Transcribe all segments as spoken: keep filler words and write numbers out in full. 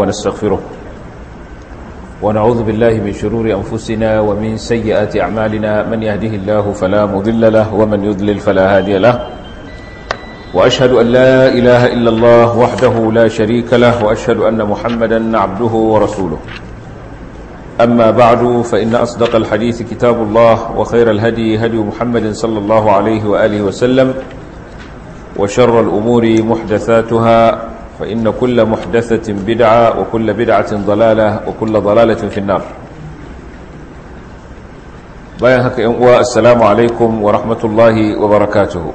ونستغفره ونعوذ بالله من شرور أنفسنا ومن سيئات أعمالنا من يهده الله فلا مضل له ومن يضلل فلا هادي له وأشهد أن لا إله إلا الله وحده لا شريك له وأشهد أن محمدا عبده ورسوله أما بعد فإن أصدق الحديث كتاب الله وخير الهدي هدي محمد صلى الله عليه وآله وسلم وشر الأمور محدثاتها فإن كل محدثة بدعة وكل بدعة ضلالة وكل ضلالة في النار بايهك السلام عليكم ورحمة الله وبركاته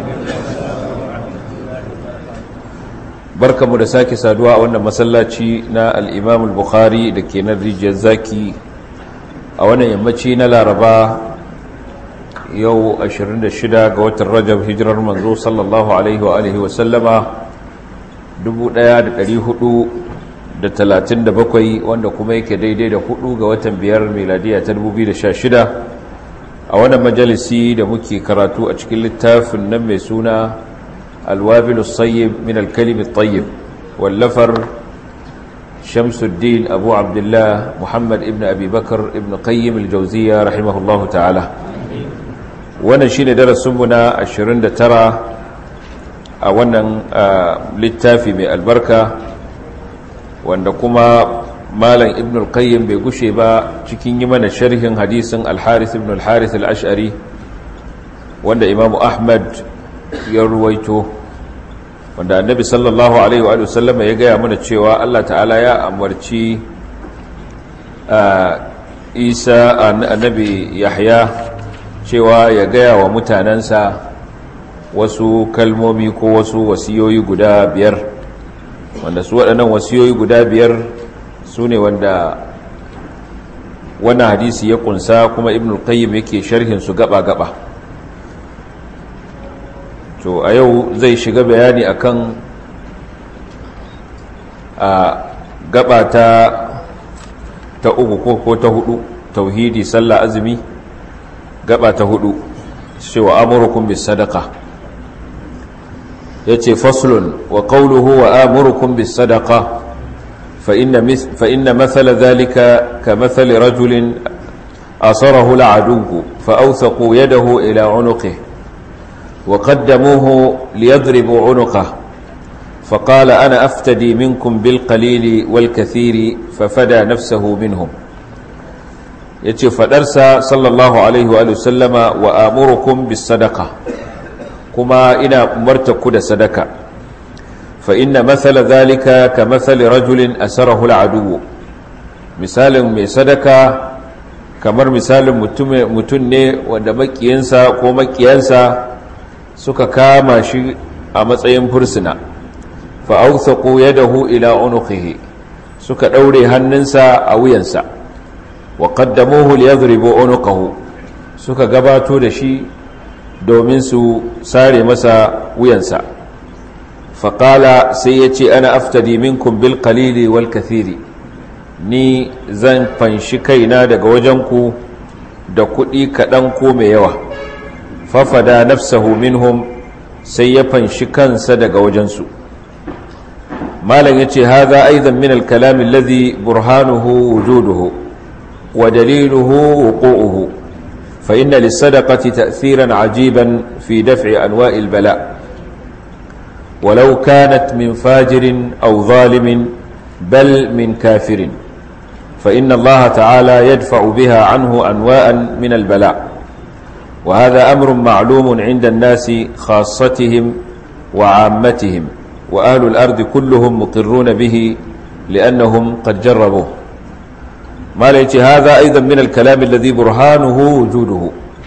barka mu da sake saduwa a wannan masallaci na al-Imam al-Bukhari da ke nan rijiyar zaki a wannan yammaci na Laraba yau ashirin da shida ga watan Rajab hijirar manzo sallallahu alaihi wa alihi wa sallama dubu ɗaya da ɗari hudu da talatin da bakwai wanda kuma yake daidai da hudu ga watan biyar miladiya ta dubu biyu da sha shida a wannan majalisi da muke karatu a cikin littafin nan mai suna الوابل الصيب من الكلم الطيب واللفر شمس الدين أبو عبد الله محمد ابن أبي بكر ابن قيم الجوزية رحمه الله تعالى ونشين درس سمنا الشرين ترى أولا للتافي من البركة وأنكما مالا ابن القيم بيقشي با تكين يمن الشرح حديث الحارث ابن الحارث الأشعري وأن إمام أحمد ya ruwaito wanda annabi sallallahu alaihi wa sallam ya gaya mana cewa Allah ta'ala ya amarci Isa annabi Yahya cewa ya gaya wa mutanansa wasu kalmomi ko wasu wasiyoyi guda biyar wanda su waɗannan wasiyoyi guda biyar su ne wanda wannan hadisi ya kunsa kuma ibn al-qayyim yake sharhin su gaba-gaba to a yau zai shiga bayani akan a gaba ta ta uku ko ta hudu tauhidi sallah azumi gaba ta hudu cewa amurukum bis sadaqa yace faslun wa qawluhu wa amurukum bis sadaqa fa inna fa inna mathala dhalika kamathali rajulin asarahu al'adu fa awthaqu yadahu ila 'unuqihi وقدموه ليضربوا عنقه فقال أنا أفتدي منكم بالقليل والكثير ففدى نفسه منهم يتي فدرس صلى الله عليه وآله وسلم وآمركم بالصدقة كما إنا أمرتك دا صدقة فإن مثل ذلك كمثل رجل أسره العدو مثال من صدقة كمر مثال متنة ودمكينسا ومكينسا suka kama shi a matsayin fursuna fa awthaqu yadahu ila unuqihi suka daure hannunsa a wuyansa wa qaddamuhu liyadribu unuqahu suka gabato da shi domin su sare masa wuyansa fa qala sai yace ana aftadi minkum bil qalili wal kathiri ni zan fanshi kaina daga wajenku da kudi kadan ko mai yawa fafada nafsahu minhum sai ya fanshi kansa daga wajensu malam yace hadha aidan min al-kalam alladhi burhanuhu wujuduhu wa daliluhu wuqu'uhu fa inna lis-sadaqati ta'thiran 'ajiban fi daf'i anwa'i al-bala' walau kanat min fajirin aw zalimin bal min kafirin fa inna Allah ta'ala yadfa'u biha 'anhu anwa'an min al-bala' وهذا أمر معلوم عند الناس خاصتهم وعامتهم وأهل الأرض كلهم مقرون به لأنهم قد جربوه ما ليت هذا أيضا من الكلام الذي برهانه وجوده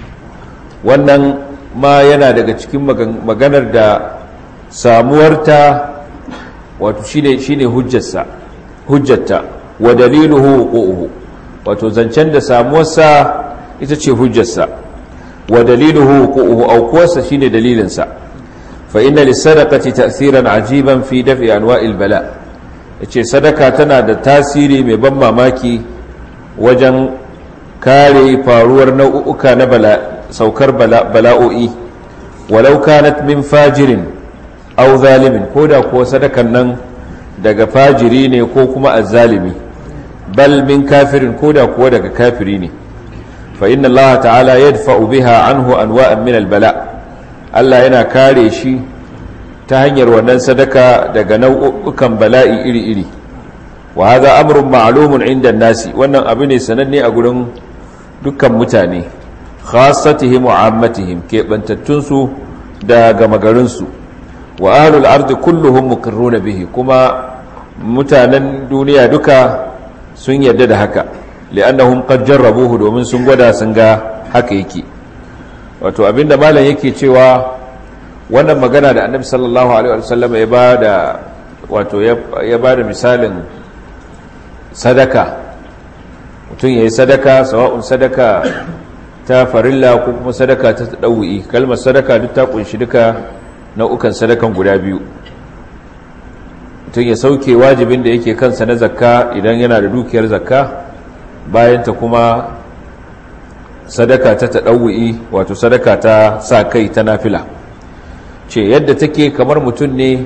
وأن ما ينادق cikin maganar da samuwarta wato shine shine hujjarsa hujjarta wa daliluhu wuquhu wato zancen da samuwarsa ita ce hujjarsa wa daliluhu wuquhu aw kuwasa shine dalilinsa fa inna lis-sadaqati ta'thiran 'ajiban fi daf'i anwa'il bala yace sadaka tana da tasiri mai ban mamaki wajen kare faruwar nau'uka na bala saukar bala'o'i walau kanat min fajirin aw zalimin koda ko sadakan nan daga fajiri ne ko kuma azzalimi bal min kafirin koda kuwa daga kafiri ne fa inna Allah ta'ala yadfa'u biha anhu anwa'an min al-bala Allah yana kare shi ta hanyar wannan sadaka daga nau'ukan bala'i iri-iri wa hadha amrun ma'lumun 'inda an-nasi wannan abu ne sananne a gurin dukkan mutane khassatihim wa 'ammatihim kebantattun su da gamagarin su wa ahlul ardi kulluhum muqirruna bihi kuma mutanen duniya duka sun yarda da haka li'annahum qad jarrabuhu domin sun gwada sun ga haka yake wato abinda malam yake cewa wannan magana da annabi sallallahu alaihi wasallam ya bada wato ya bada misalin sadaka mutum yayi sadaka sawa'un sadaka ta farilla ko kuma sadaka ta tadawwi kalmar sadaka duk ta kunshi duka nau'ukan sadakan guda biyu mutum ya sauke wajibin da yake kansa na zakka idan yana da dukiyar zakka bayan ta kuma sadaka ta tadawwi wato sadaka ta sa kai ta nafila ce yadda take kamar mutum ne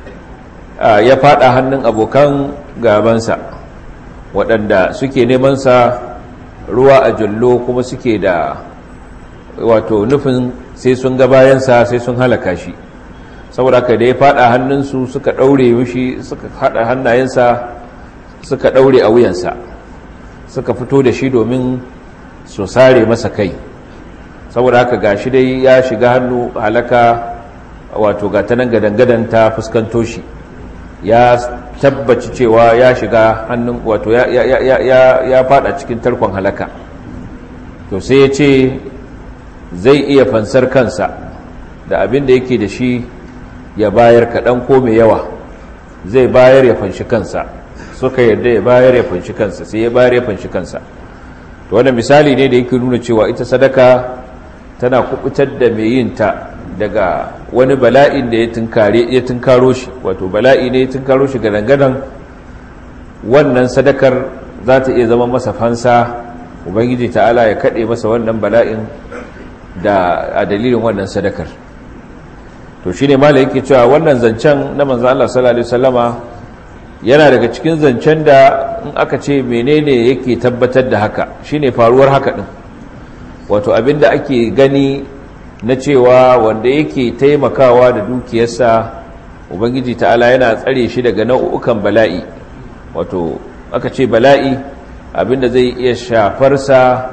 ya fada hannun abokan gabansa waɗanda suke neman sa ruwa a jallo kuma suke da wato nufin sai sun ga bayansa sai sun halaka shi saboda haka da ya fada hannunsu suka daure mishi suka hada hannayensa suka daure a wuyansa suka fito da shi domin su sare masa kai saboda haka gashi dai ya shiga hannu halaka wato ga ta nan gadangadan ta fuskanto shi ya tabbaci cewa ya shiga hannun wato ya ya ya ya ya fada cikin tarkon halaka to sai ya ce zai iya fansar kansa da abin da yake da shi ya bayar kaɗan ko mai yawa zai bayar ya fanshi kansa suka yarda ya bayar ya fanshi kansa sai ya bayar ya fanshi kansa to wannan misali ne da yake nuna cewa ita sadaka tana kubutar da mai yin ta daga wani bala'in da ya tunkare ya tunkaro shi wato bala'i ne ya tunkaro shi gadangadan wannan sadakar za ta iya zama masa fansa ubangiji ta'ala ya kade masa wannan bala'in da a dalilin wannan sadakar to shine malai yake cewa wannan zancen na manzo Allah sallallahu alaihi wasallama yana daga cikin zancen da in aka ce menene yake tabbatar da haka shine faruwar haka din wato abinda ake gani na cewa wanda yake taimakawa da dukiyarsa ubangiji ta'ala yana tsare shi daga nau'ukan bala'i wato aka ce bala'i abinda zai iya shafarsa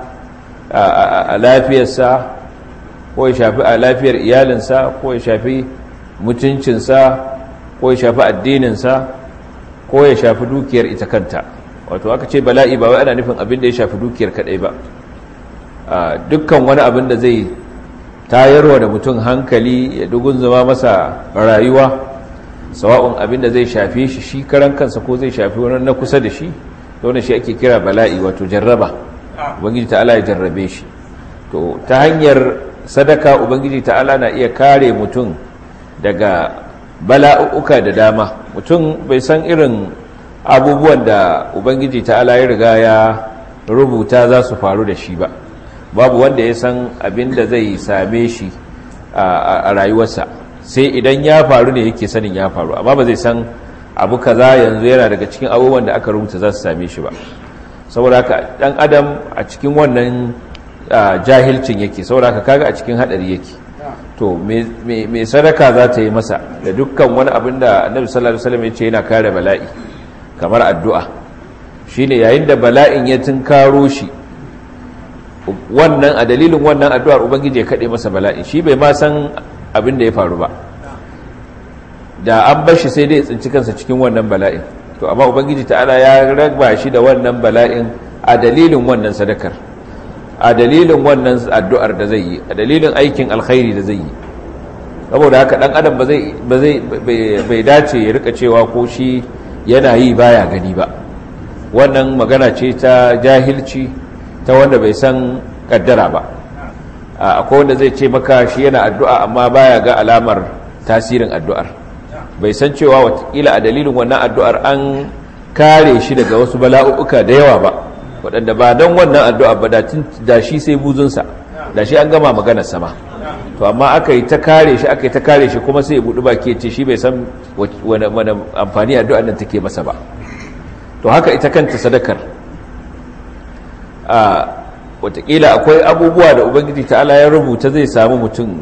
a lafiyarsa ko ya shafi a lafiyar iyalinsa ko ya shafi mutuncinsa ko ya shafi addininsa ko ya shafi dukiyar ita kanta wato aka ce bala'i ba wai ana nufin abinda ya shafi dukiyar kadai ba dukkan wani abin da zai tayarwa da mutum hankali ya dugun zama masa rayuwa sawa'un abinda zai shafe shi shi karan kansa ko zai shafi wani na kusa da shi wannan shi ake kira bala'i wato jarraba ubangiji ta'ala ya jarrabe shi to ta hanyar sadaka ubangiji ta'ala na iya kare mutum daga bala'uka da dama mutum bai san irin abubuwan da ubangiji ta'ala ya riga ya rubuta za su faru da shi ba babu wanda ya san abin da zai same shi a rayuwarsa sai idan ya faru ne yake sanin ya faru amma ba zai san abu kaza yanzu yana daga cikin abubuwan da aka rubuta za su same shi ba saboda haka dan adam a cikin wannan jahilcin yake saboda haka kaga a cikin hadari yake to me sadaka za ta yi masa da dukkan wani abin da annabi sallallahu alaihi wasallam ya ce yana kare bala'i kamar addu'a shine yayin da bala'in ya tunkaro shi wannan a dalilin wannan addu'ar ubangiji ya kade masa bala'i shi bai ma san abin da ya faru ba da an bar shi sai dai tsinci kansa cikin wannan bala'in to amma ubangiji ta'ala ya raba shi da wannan bala'in a dalilin wannan sadakar a dalilin wannan addu'ar da zai yi a dalilin aikin alkhairi da zai yi saboda haka dan adam ba zai ba zai bai dace ya rika cewa ko shi yana yi baya gani ba wannan magana ce ta jahilci ta wanda bai san kaddara ba akwai wanda zai ce maka shi yana addu'a amma baya ga alamar tasirin addu'ar bai san cewa watakila a dalilin wannan addu'ar an kare shi daga wasu bala'uka da yawa ba waɗanda ba don wannan addu'a ba da shi sai buzunsa da shi an gama maganar sama to amma aka yi ta kare shi aka yi ta kare shi kuma sai ya buɗi baki ya ce shi bai san wani amfani addu'ar nan take masa ba. To haka ita kanta sadakar a watakila akwai abubuwa da ubangiji ta'ala ya rubuta zai samu mutum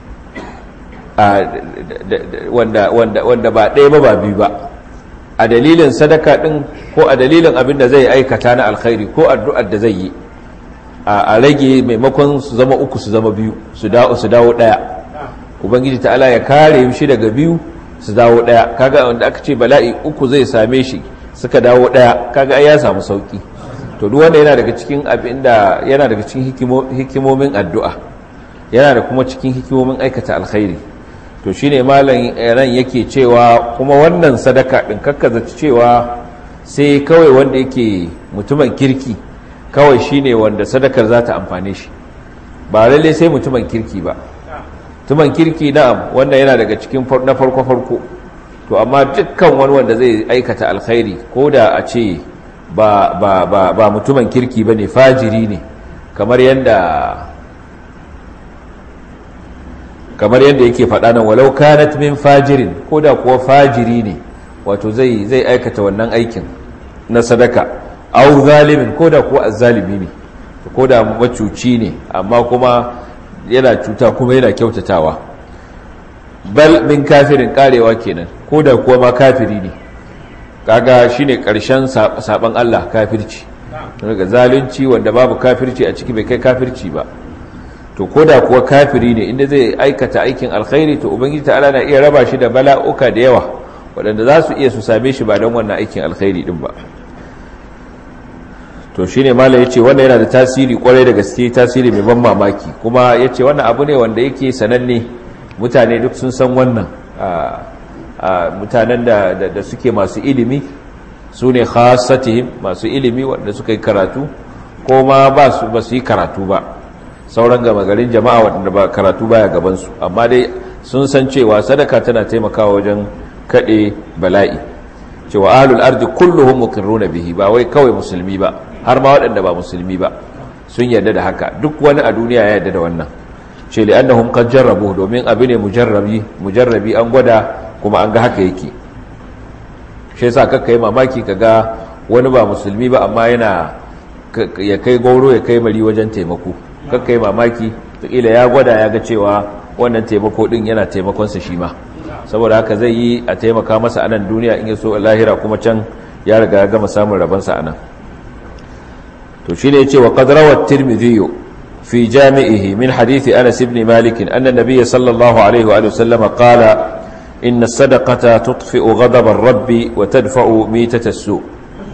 wanda, wanda, wanda ba ɗaya ba ba biyu ba a dalilin sadaka ɗin ko a dalilin abin da zai aikata na alkhairi ko addu'ar da zai yi a rage maimakon su zama uku su zama biyu su dawo ɗaya. Ubangiji ta'ala ya kare shi daga biyu su dawo ɗaya. Kaga wanda aka ce bala'i uku zai same shi suka dawo ɗaya, kaga ai ya samu sauki. To duk wanda yana daga cikin abin da yana daga cikin hikimomin addu'a, yana da kuma cikin hikimomin aikata alkhairi. To shine malam ran yake cewa kuma wannan sadaka din kakkaza cewa sai kawai wanda yake mutumin kirki kawai shine wanda sadakar za ta amfane shi, ba lalle sai mutumin kirki ba. Mutumin kirki na'am wanda yana daga cikin na farko farko, to amma dukkan wani wanda zai aikata alkhairi ko da a ce ba ba ba ba mutumin kirki bane, fajiri ne, kamar yanda kamar yanda yake faɗa nan, walau kanat min fajirin, ko da kuwa fajiri ne, wato zai zai aikata wannan aikin na sadaka, au zalimin, ko da kuwa azzalimi ne, ko da macuci ne amma kuma yana cuta kuma yana kyautatawa, bal min kafirin, karewa kenan, ko da kuwa ma kafiri ne. Kaga shine karshen saban Allah, kafirci. Daga zalunci wanda babu kafirci a ciki bai kai kafirci ba. To ko da kuwa kafiri ne inda zai aikata aikin alkhairi, to ubangiji ta'ala na iya raba shi da bala'uka da yawa waɗanda za su iya su same shi ba don wannan aikin alkhairi din ba. To shine malai yace wannan yana da tasiri kwarai da gaske, tasiri mai ban mamaki, kuma yace wannan abu ne wanda yake sananne, mutane duk sun san wannan. a mutanen da, da, da suke masu ilimi su ne khasatihim, masu ilimi wanda suka yi karatu ko ma ba su ba su yi karatu ba, sauran gama garin jama'a waɗanda ba karatu baya gabansu, amma dai sun san cewa sadaka tana taimakawa wajen kaɗe bala'i, cewa ahlul ardi kulluhum muqirruna bihi, ba wai kawai musulmi ba, har ma waɗanda ba musulmi ba sun yarda da haka, duk wani a duniya ya yarda da wannan. Ce li'annahum qad jarrabu, domin abu ne mujarrabi mujarrabi an gwada kuma an ga haka yake. Shi yasa kakka yi mamaki kaga wani ba musulmi ba amma yana ya kai gauro ya kai mari wajen taimako, kakka yi mamaki kila ya gwada ya ga cewa wannan taimako din yana taimakon sa shi ma, saboda haka zai yi a taimaka masa a nan duniya, in ya so lahira kuma can ya riga ya gama samun rabansa a nan. To shine yace wa qad rawat tirmidhi fi jami'ihi min hadith Anas ibn Malik anna an-nabiy sallallahu alaihi wa sallam qala inna as-sadaqata tudfi'u ghadab ar-rabb wa tadfa'u mitata as-su'.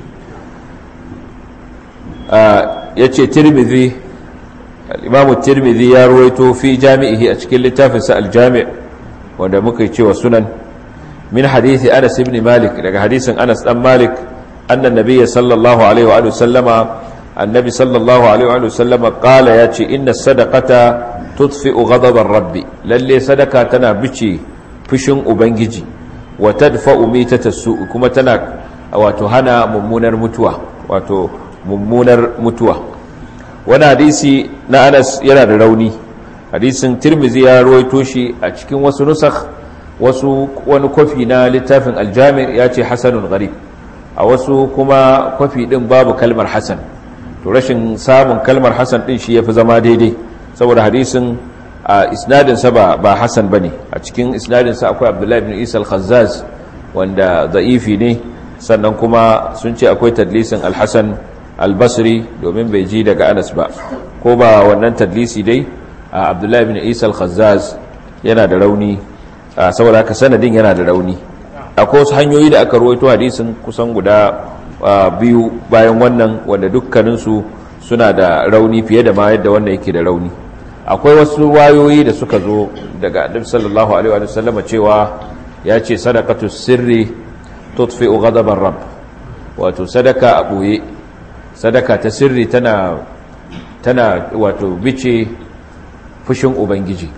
yace tirmidhi al-imam at-tirmidhi ya ruwaito fi jami'ihi a cikin littafinsa al-jami' wanda muka ce wa sunan, min hadith Anas ibn Malik, daga hadisin Anas dan Malik, anna an-nabiy sallallahu alaihi wa sallama annabi sallallahu alaihi wa sallama qala yace inna sadaqata tudfi'u ghadab ar-rabb, lalle sadaka tana bice fushin ubangiji, wa tadfa'u mitata as-su', kuma tana wato hana mummunar mutuwa, wato mummunar mutuwa. Wani hadisi na Anas yana da rauni, hadisin Tirmidhi ya rawaito shi a cikin wasu nusakh, wasu wani kofi na littafin al-Jami' ya ce hasanun gharib, a wasu kuma kofi din babu kalmar hasan. To rashin samun kalmar hasan din shi yafi zama daidai, saboda hadisin a isnadin sa ba ba hasan bane, a cikin isnadin sa akwai Abdullah ibn Isa al-Khazzaz wanda da'ifi ne, sannan kuma sun ce akwai tadlisin al-Hasan al-Basri domin bai ji daga Anas ba, ko ba wannan tadlisi dai Abdullah ibn Isa al-Khazzaz yana da rauni, saboda haka sanadin yana da rauni. Akwai wasu hanyoyi da aka rawaito hadisin kusan guda biyu bayan wannan, wanda dukkaninsu suna da rauni fiye da ma yadda wannan yake da rauni. Akwai wasu wayoyi da suka zo daga Annabi sallallahu alaihi wa sallam cewa ya ce sadaqatu sirri tudfi'u ghadabar rabb, wato sadaka a boye, sadaka ta sirri tana tana wato bice fushin ubangiji.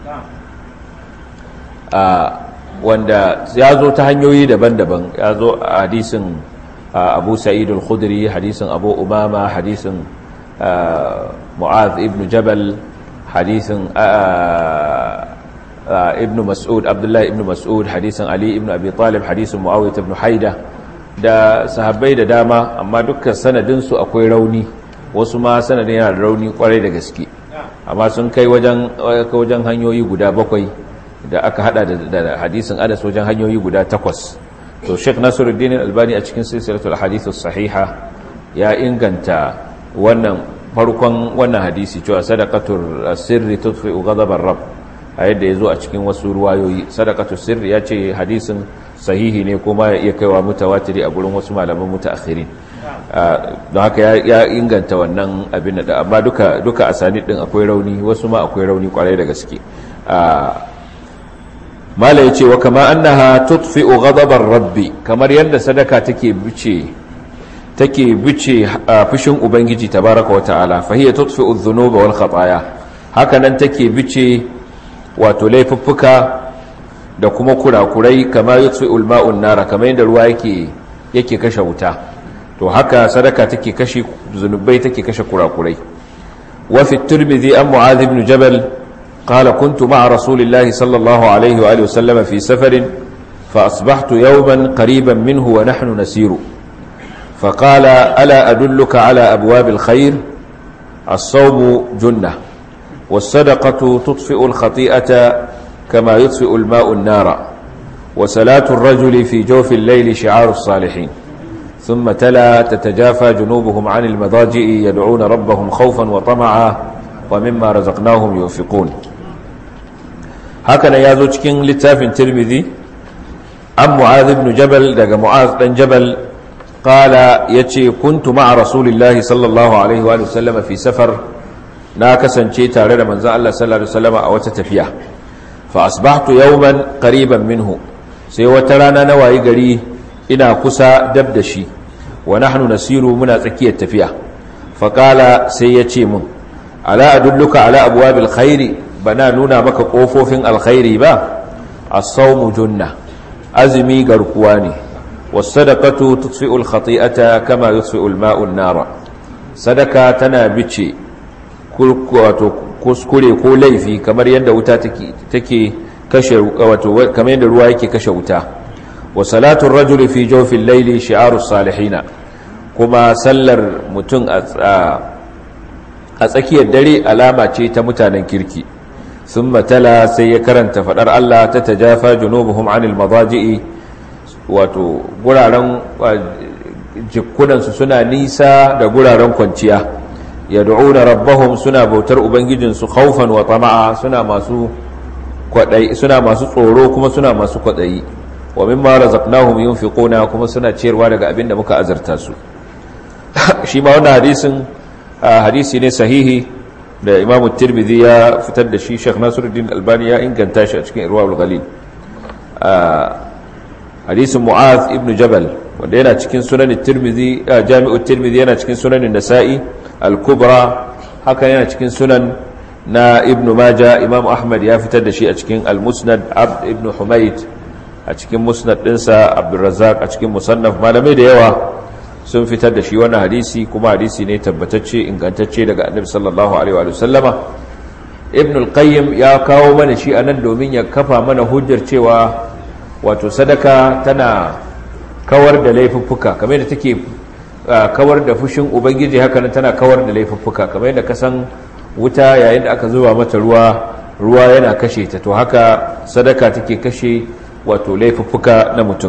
a wanda ya zo ta hanyoyi daban-daban, ya zo a hadisin Abu Sa'id al-Khudri, hadisin Abu Umama, hadisin Mu'adh ibn Jabal, hadisin ibn mas'ud abdullahi ibn mas'ud hadisin ali ibn abi talib hadisin muawiyah ibn haida da sahabbai da dama, amma dukkan sanadinsu akwai rauni, wasu ma sanadin yana da rauni kwarai da gaske, amma sun kai wajen wajen hanyoyi guda bakwai da aka hada da hadisin Anas wajen hanyoyi guda takwas. to Sheikh Nasiruddin Albani a cikin silsilatul hadith as-sahiha ya inganta wannan farkon wannan hadisi cewa sadaqatul sirri tudfi'u ghadabar rabb, a yadda yazo a cikin wasu ruwayoyi. sadaqatul sirri ya ce hadisin sahihi ne kuma ya iya kaiwa mutawatiri a gurin wasu malaman mutaakhirin, don haka ya inganta wannan abin da, amma duka duka asanid din akwai rauni, wasu ma akwai rauni kwarai da gaske. mala yace wa kama annaha tudfi'u ghadabar rabbi, kamar yadda sadaka take bice take bice fushin ubangiji tabaaraka wa ta'ala, fa hiya tudfi'u adh-dhunuba wal khataaya, haka nan take bice wato laifuffuka da kuma kurakurai, kama yudfi'u al-ma'u an-nara, kamar yadda ruwa yake yake kashe wuta, to haka sadaka take kashe zunubai, take kashe kurakurai. wa fi at-tirmidhi an mu'adh ibn jabal قال كنت مع رسول الله صلى الله عليه وآله وسلم في سفر فأصبحت يوما قريبا منه ونحن نسير فقال ألا أدلك على أبواب الخير الصوم جنة والصدقة تطفئ الخطيئة كما يطفئ الماء النار وصلاة الرجل في جوف الليل شعار الصالحين ثم تلا تتجافى جنوبهم عن المضاجع يدعون ربهم خوفا وطمعا ومما رزقناهم ينفقون. هكذا يازو cikin littafin Tirmidhi an Mu'adh ibn Jabal, daga Mu'adh dan Jabal, qala yace kuntu ma'a rasulillahi sallallahu alaihi wa sallam fi safar, na kasance tare da manzon Allah sallallahu alaihi wasallam a wata tafiya. fa asbahtu yawman qariban minhu, sai wata rana na wayi gari ina kusa dab da shi, wa nahnu nasiru, muna tsakiyar tafiya. fa qala, sai yace mun ala adulluka ala abwabil khairi, bana nuna maka kofofin alkhairi ba? as-sawmu junna, azmi garkuwa ne, was-sadaqatu tudfi'u al-khati'ata kama yudfi'u al-ma'u an-nara, sadaka tana bice wato kuskure ko laifi kamar yadda wuta take take kashe wato kamar yadda ruwa yake kashe wuta. wa salatu ar-rajuli fi jawfi al-layli shi'aru as-salihin, kuma sallar mutum a a tsakiyar dare alama ce ta mutanen kirki. sun matala, sai ya karanta fadar Allah ta tajafa junubuhum anil madaji'i, wato guraren jikunansu suna nisa da guraren kwanciya, yad'una rabbahum, suna bautar ubangijinsu, khawfan wa tama'a, suna masu kwadai, suna masu tsoro kuma suna masu kwadayi, wa mimma razaqnahum yunfiquna, kuma suna ciyarwa daga abin da muka azarta su. shi ma wannan hadisin hadisi ne sahihi da Imam Tirmidhi ya fitar da shi, Sheikh Nasiruddin Albani ya inganta shi a cikin Irwaul Ghalil. hadisin Mu'adh ibn Jabal wanda yana cikin sunan Tirmidhi, Jami'ut Tirmidhi, yana cikin sunan Nasa'i al-Kubra, haka yana cikin sunan na Ibn Majah. Imam Ahmad ya fitar da shi a cikin Al-Musnad, Abd ibn Humayd a cikin Musnad dinsa, Abdul Razzaq a cikin Musannaf, malamai da yawa sun fitar da shi wannan hadisi, kuma hadisi ne tabbatacce ingantacce daga Annabi sallallahu alaihi wa sallama. Ibn al-Qayyim ya kawo mana shi anan domin ya kafa mana hujjar cewa wato sadaka tana kawar da laifuffuka, kamar yadda take kawar da fushin ubangiji, haka nan tana kawar da laifuffuka. Kamar yadda ka san wuta yayin da aka zuba mata ruwa, ruwa yana kashe ta, to haka sadaka take kashe wato laifuffuka na mutum.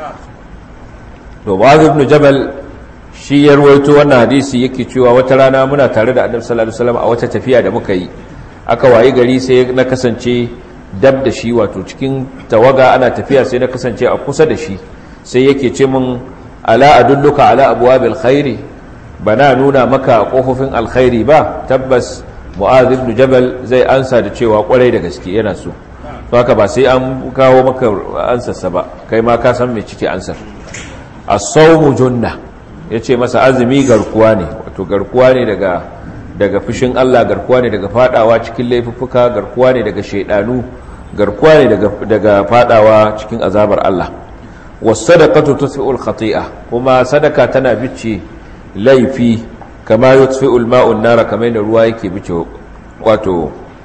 to Mu'adh ibn Jabal shi ya ruwaito wannan hadisi, yake cewa wata rana muna tare da Annabi sallallahu alaihi wasallam a wata tafiya da muka yi, aka wayi gari sai na kasance dab da shi, wato cikin tawaga ana tafiya, sai na kasance a kusa da shi, sai yake ce min ala adulluka ala abwabil khairi, bana nuna maka kofofin alkhairi ba? Tabbas Mu'adh ibn Jabal zai ansa da cewa kwarai da gaske yana so, to haka ba sai an kawo maka ansarsa ba, kai ma ka san me cike ansar. as-sawmu junna, yace masa azumi garkuwa ne, wato garkuwa ne daga daga fushin Allah, garkuwa ne daga fadawa cikin laifuffuka, garkuwa ne daga shaydanu, garkuwa ne daga daga fadawa cikin azabar Allah. was-sadaqatu tudfi'ul khati'a, kuma sadaka tana bice laifi, kama yudfi'ul ma'u an-nar, kamar da ruwa yake bice wato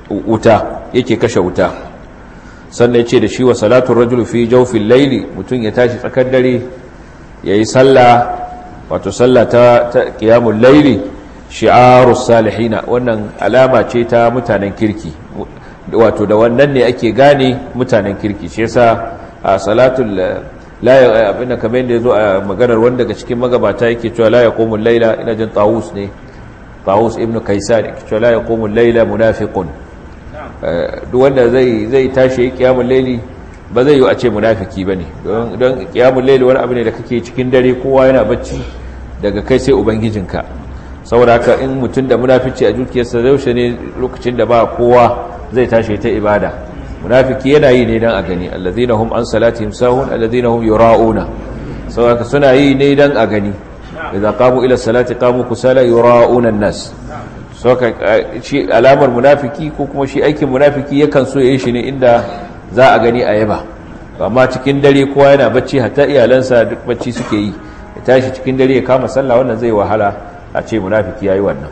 wuta yake kashe wuta. Sannan ya ce da shi wa salatun rajul fi jawfil laili, mutum ya tashi tsakar dare yayi sallah, wato sallah ta, ta qiyamul laili, shi'arus salihina, wannan alama ce ta mutanen kirki, wato da wannan ne ake gane mutanen kirki. Shi yasa a salatul la abinda kamar yadda yazo a maganar wanda daga cikin magabata yake cewa la yaqumul laila, ina jin Tawus ne, Tawus ibn Kaysan yake cewa la yaqumul laila munafiqun. Duk wanda zai zai tashi qiyamul laili ba zai yi a ce munafiki bane, don don qiyamul laili wani abu ne da kake cikin dare, kowa yana bacci daga kai sai ubangijinka. Saboda haka in mutum da munafici a dukiyarsa yaushe ne lokacin da ba kowa zai tashi ta ibada. Munafiki yana yi ne dan a gani, alladhina hum an salatihim sahun alladhina hum yura'una. Saboda haka suna yi ne dan a gani, idza qamu ila salati qamu kusala yura'una an-nas. Saboda shi alamar munafiki ko kuma shi aikin munafiki yakan so yayin shi ne inda za a gani a yaba. Amma cikin dare kowa yana bacci, hatta iyalansa duk bacci suke yi, ya tashi cikin dare ya kama sallah, wannan zai wahala a ce munafiki yayi wannan.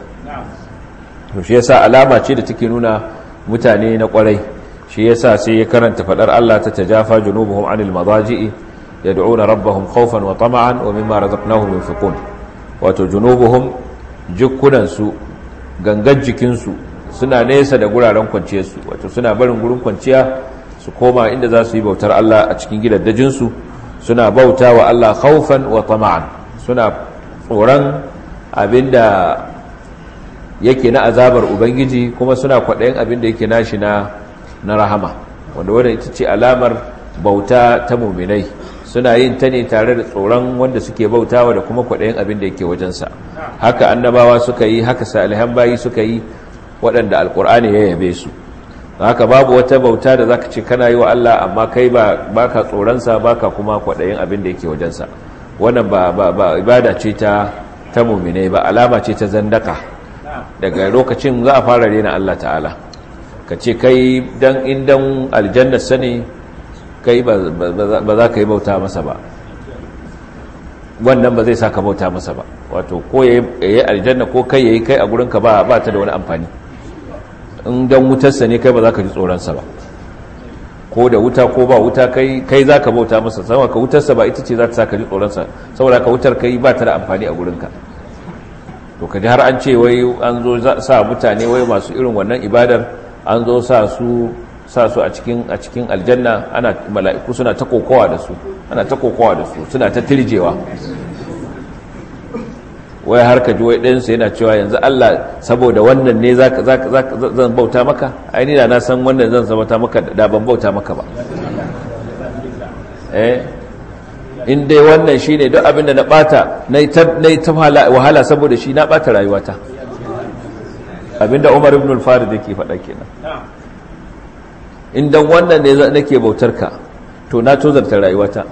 To shi yasa alama ce da take nuna mutane na kwarai. Shi yasa sai ya karanta fadar Allah ta tajafa junubuhum anil madaji'i yad'una rabbahum khawfan wa tama'an wa mimma razaqnahum yunfiqun. Wato junubuhum, jikunan su, gangan jikin su suna nesa da guraren kwanciyar su, wato suna barin gurin kwanciya su koma inda za su yi bautar Allah a cikin gidaddajin su, suna bauta wa Allah khawfan wa tama'an, suna tsoron abinda yake na azabar ubangiji, kuma suna kwaɗayin abinda yake nashi na na rahama, wanda wanda ita ce alamar bauta ta muminai. Suna yin ta ne tare da tsoron wanda suke bautawa da kuma kwaɗayin abinda yake wajensa. Haka annabawa suka yi, haka salihan bayi suka yi, waɗanda alkur'ani ya yabe su. Haka babu wata bauta da zaka ce kana yi wa Allah amma kai ba baka tsoronsa, baka kuma kwaɗayin abinda yake wajensa. Wannan ba ba ba ibada ce ta ta muminai ba, alama ce ta zandaka. Daga lokacin za a fara rena Allah ta'ala, ka ce kai dan indan aljanna sani kai ba za ka yi bauta masa ba, wannan ba zai sa ka bauta masa ba. Wato ko ya yi aljanna ko kai ya yi, kai a gurinka ba ba ta da wani amfani. in dan wutarsa ne kai ba za ka ji tsoronsa ba, ko da wuta ko ba wuta kai kai za ka bauta masa, sama ka wutarsa ba ita ce za ta sa ka ji tsoronsa, saboda ka wutar kai ba ta da amfani a gurinka. To kaji har an ce wai an zo sa mutane wai masu irin wannan ibadar an zo sa su sa su a cikin a cikin aljanna, ana mala'iku suna ta kokowa da su, ana ta kokowa da su, suna ta tirjewa. Wai har ka ji wai ɗansa yana cewa yanzu Allah saboda wannan ne zaka zaka zan bauta maka, ai ni da na san wannan zan bauta maka da ban bauta maka ba. Eh in dai wannan shine duk abin da na bata nayi ta nayi ta wahala saboda shi, na bata rayuwata. Abinda Umar ibn al-Farid yake faɗa kenan. In dan wannan ne nake bautar ka, to na tozarta rayuwata.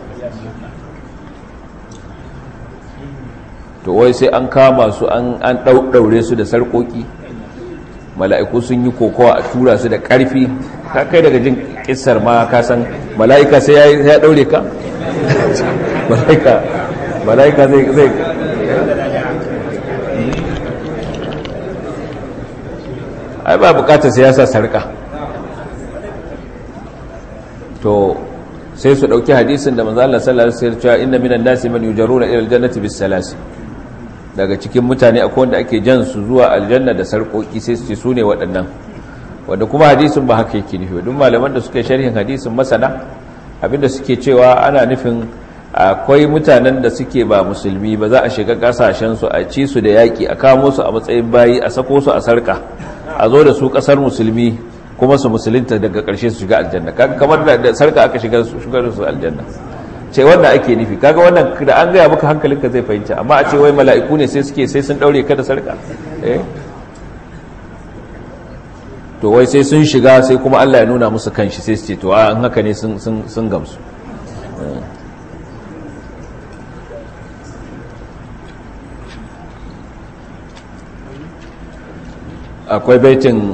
To wai sai an kama su an an daure su da sarkoki, mala'iku sun yi kokowa a tura su da ƙarfi. Ka kai daga jin kissar ma ka san mala'ika sai ya daure ka. mala'ika mala'ika zai zai ai ba bukatar siyasa sarka. To sai su dauki hadisin da manzo Allah sallallahu alaihi wasallam ya ce inna minan nasi man yujaruna ila aljannati bis salasi, daga cikin mutane akwai wanda ake jan su zuwa aljanna da sarkoki, sai su ce su ne waɗannan, wanda kuma hadisin ba haka yake nufi. Duk malaman da suka yi sharhin hadisin masana abinda suke cewa ana nufin akwai mutanen da suke ba musulmi ba, za a shiga kasashen su a ci su da yaki, a kamo su a matsayin bayi, a sako su a sarka, a zo da su kasar musulmi kuma su musulunta, daga ƙarshe su shiga aljanna. Kaga kamar da sarka aka shiga su shiga su aljanna, ce wannan ake nufi. Kaga wannan da an gaya maka hankalinka zai fahimta, amma a ce wai mala'iku ne sai suke sai sun daure ka da sarka, eh to wai sai sun shiga sai kuma Allah ya nuna musu kanshi, sai su ce to an haka ne sun sun sun gamsu. Akwai baitin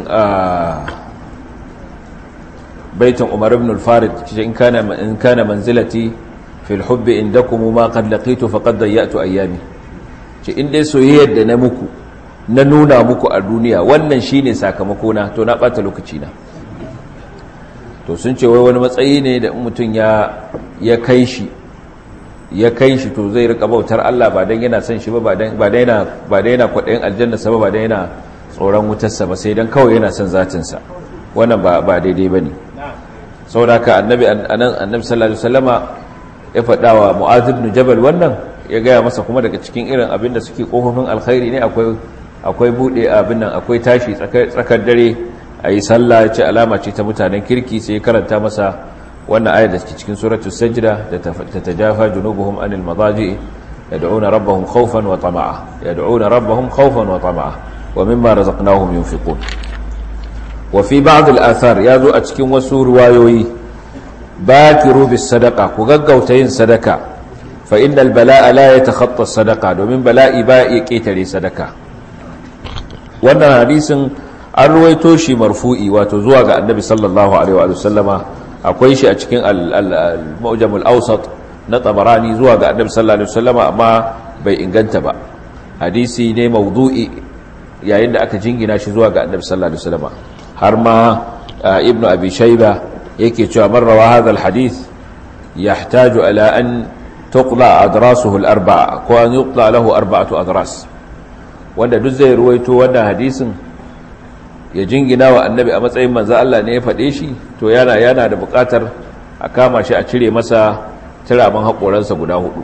baitin Umar ibn al-Farid, in kana in kana manzilati fil hubbi indakum ma qad laqitu faqad dayyatu ayyami. Ce in dai soyayyar da na muku na nuna muku a duniya wannan shine sakamako na to na bata lokaci na. To sun ce wai wani matsayi ne da mutum ya ya kai shi ya kai shi to zai rika bautar Allah ba dan yana son shi ba ba dan ba dan yana ba dan yana kwadayin aljanna sa ba ba dan yana tsoron wutar sa ba sai dan kawai yana son zatin sa. Wannan ba ba daidai bane. Saboda haka annabi annabi sallallahu alaihi wasallama ya faɗa wa Mu'adh ibn Jabal wannan, ya gaya masa kuma daga cikin irin abin da suke kofofin alkhairi ne akwai akwai bude abin nan, akwai tashi tsakar dare ayi sallah, ya ce alama ce ta mutanen kirki. Sai ya karanta masa wannan ayar da cikin suratul sajda da tatajafa junubuhum anil madaji yad'una rabbahum khawfan wa tama'a yad'una rabbahum khawfan wa tama'a wa mimma razaqnahum yunfiqun. wa fi ba'd al-athar yazo a cikin wasu ruwayoyi bakiru bis sadaqa, ku gaggauta yin sadaka, fa innal bala'a la yatakhatta as-sadaqa, domin bala'i ba ya ketare sadaka. Wannan hadisin an ruwaito shi marfu'i, wato zuwa ga annabi sallallahu alaihi wa sallama. Akwai shi a cikin al-mu'jam al-awsat na Tabarani zuwa ga annabi sallallahu alaihi wa sallama, amma bai inganta ba. Hadisi ne mawdu'i yayin da aka jingina shi zuwa ga annabi sallallahu alaihi wa sallama. Har ma ibn abi shayba yake cewa man rawa hadha al-hadith yahtaju ala an tuqla adrasuhu al-arba'a, ko an yuqla lahu arba'atu adras. Wanda duk zai ruwaito wannan hadisin ya jingina wa annabi a matsayin manzo Allah ne ya faɗe shi, to yana yana da buƙatar a kama shi a cire masa tiraman haƙoransa guda hudu.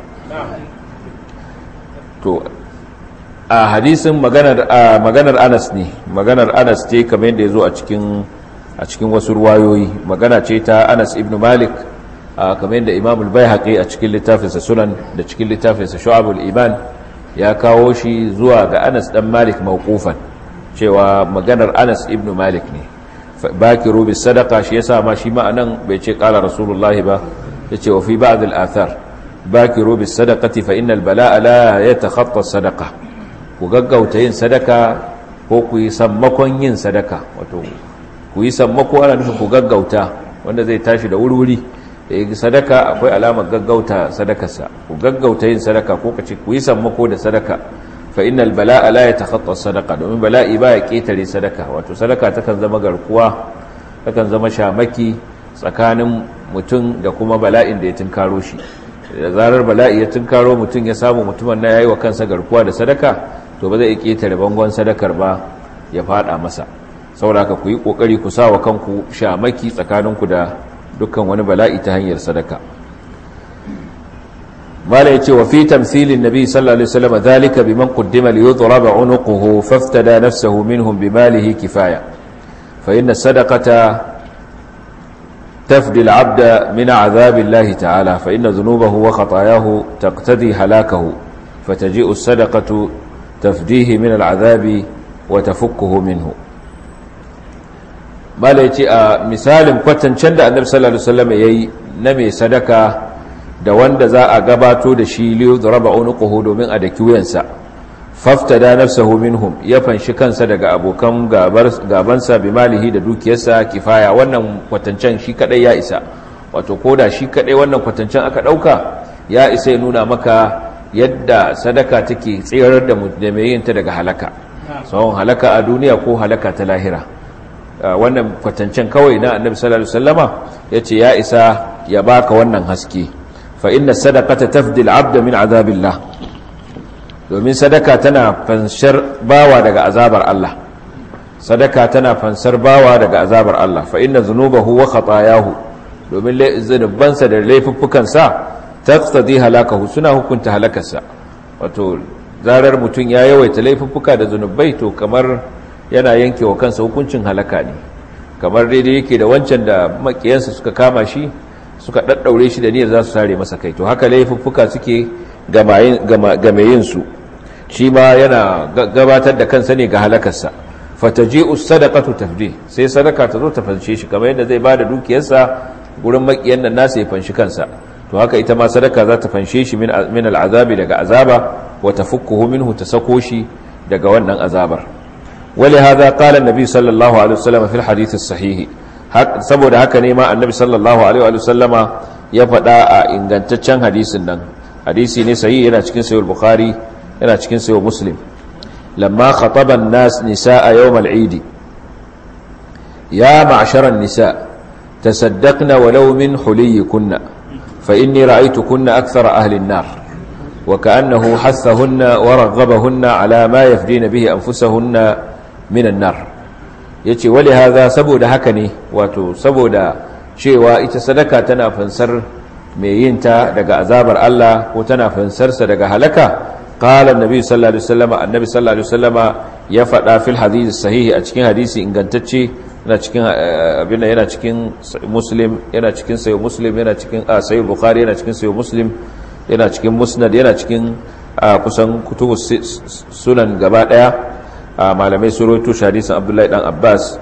To a hadisin maganar maganar Anas ne, maganar Anas ce kamar yadda yazo a cikin a cikin wasu ruwayoyi. Magana ce ta Anas ibn Malik, kamar yadda Imam al-Baihaqi a cikin littafinsa Sunan da cikin littafinsa Shu'abul Iman ya kawo shi zuwa ga Anas dan Malik mawqufan, cewa maganar Anas ibn Malik ne. Bakiru bis sadaqa, shi yasa ma shi ma anan bai ce qala Rasulullahi ba, yace wa fi ba'd al-athar bakiru bis sadaqati fa innal bala'a la yatakhatta as-sadaqa. Ku gaggauta yin sadaka ko ku yi sammakon yin sadaka, wato ku yi sammako ana nufin ku gaggauta, wanda zai tashi da wuri-wuri da yi sadaka akwai alamar gaggauta sadakarsa. Ku gaggauta yin sadaka ko ka ce ku yi sammako da sadaka, fa innal bala'a la yatakhatta as-sadaqa, domin bala'i ba ya ketare sadaka. Wato sadaka takan zama garkuwa, takan zama shamaki tsakanin mutum da kuma bala'in da ya tunkaro shi. Da zarar bala'i ya tunkaro mutum, ya samu mutumin na yayi wa kansa garkuwa da sadaka, to ba zai ketare bangon sadakar ba ya fada masa. Saboda ku yi kokari ku sa wa kanku shamaki tsakaninku da dukkan wani bala'i ta hanyar sadaka. Mala yace wa fi tamthilin nabi sallallahu alaihi wasallam dhalika biman qaddima li yudraba unuquhu faftada nafsuhu minhum bimalihi kifaya fa inna sadaqata tafdi al-'abda min 'adhabi Allah ta'ala fa inna dhunubahu wa khatayahu taqtadi halakahu fataji'u as-sadaqatu tafdihi min al-'adhabi wa tafukkuhu minhu. Mala yace a misalin kwatancen da annabi sallallahu alaihi wasallam yayi na mai sadaka da wanda za a gabato da shi liyu raba unuquhu domin a daki wuyansa, faftada nafsahu minhum, ya fanshi kansa daga abokan gabansa bi malihi da dukiyarsa kifaya. Wannan kwatancen shi kadai ya isa, wato koda shi kadai wannan kwatancen aka dauka ya isa ya nuna maka yadda sadaka take tsirar da mai yin ta daga halaka, sawon halaka a duniya ko halaka ta lahira. Wannan kwatancen kawai na annabi sallallahu alaihi wasallama yace ya isa ya baka wannan haske. fa inna sadaqata tafdi al-'abda min 'adhabillah, domin sadaka tana fansar bawa daga azabar Allah. Sadaka tana fansar bawa daga azabar Allah. Fa inna dhunubahu wa khatayahu, domin zunubansa da laifuffukansa taqtadi halakahu, suna hukunta halakarsa. Wato zarar mutum ya yawaita laifuffuka da zunubai, to kamar yana yanke wa kansa hukuncin halaka ne. Kamar daidai yake da wancan da makiyansa suka kama shi, suka daddaure shi da niyyar za su sare masa kai, to haka laifuffuka suke ga mai yin su. Shi ma yana gabatar da kansa ne ga halakarsa. Fataji'u sadaqatu tafdi, sai sadaka ta zo ta fanshe shi, kamar yadda zai bada dukiyarsa gurin makiyan nan nasa ya fanshi kansa, to haka ita ma sadaka za ta fanshe shi min min al'azabi, daga azaba, wa tafukkuhu minhu, ta sako shi daga wannan azabar. ولهذا قال النبي صلى الله عليه وسلم في الحديث الصحيح, saboda haka ne ma annabi sallallahu alaihi wa sallama ya faɗa a ingantaccen hadisin nan. Hadisi ne sahihi, yana cikin sahih bukhari, yana cikin sahih muslim. lamma khataba an-nas nisaa yawm al-eid ya ma'shara an-nisa tasaddaqna walau min huliyikunna fa inni ra'aytukunna akthara ahli an-nar wa ka'annahu hathahunna wa raghhabahunna ala ma yafdina bihi anfusahunna min an-nar yace wali hadha saboda haka ne wato saboda cewa ita sadaka tana fansar mai yin ta daga azabar Allah ko tana fansarsa daga halaka qala annabi sallallahu alaihi wasallam annabi sallallahu alaihi wasallam ya faɗa fil hadisi sahihi a cikin hadisi ingantacce yana cikin abinda yana cikin muslim yana cikin sayyid muslim yana cikin sayyid bukhari yana cikin sayyid muslim yana cikin musnad yana cikin kusan kutubu sunan gaba daya malamai su rawaito hadisin abdullahi dan abbas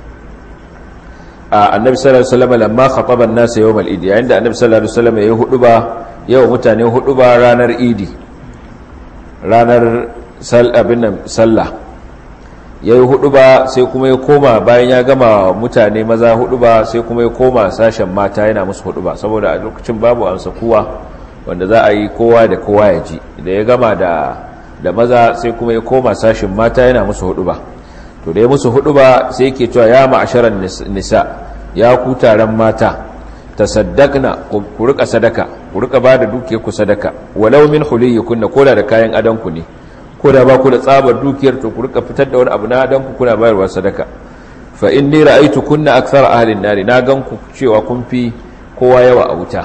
annabi sallallahu alaihi wasallam lamma khataba an-nas yawm al-eid yayin da annabi sallallahu alaihi wasallam ya huduba yau mutane huduba ranar idi ranar sal abin nan sallah yayi huduba sai kuma ya koma bayan ya gama mutane maza huduba sai kuma ya koma sashen mata yana musu huduba saboda a lokacin babu amsa kuwa wanda za a yi kowa da kowa ya ji da ya gama da da maza sai kuma ya koma sashen mata yana musu huduba to da ya musu huduba sai yake cewa ya ma'asharan nisa ya ku taron mata tasaddaqna ku rika sadaka ku rika bada dukiyar ku sadaka walau min huliyikunna koda da kayan adan ku ne koda ba ku da tsabar dukiyar to ku rika fitar da wani abu na adan ku kuna bayarwa sadaka fa inni ra'aytukunna akthar ahli an-nar na gan ku cewa kun fi kowa yawa a wuta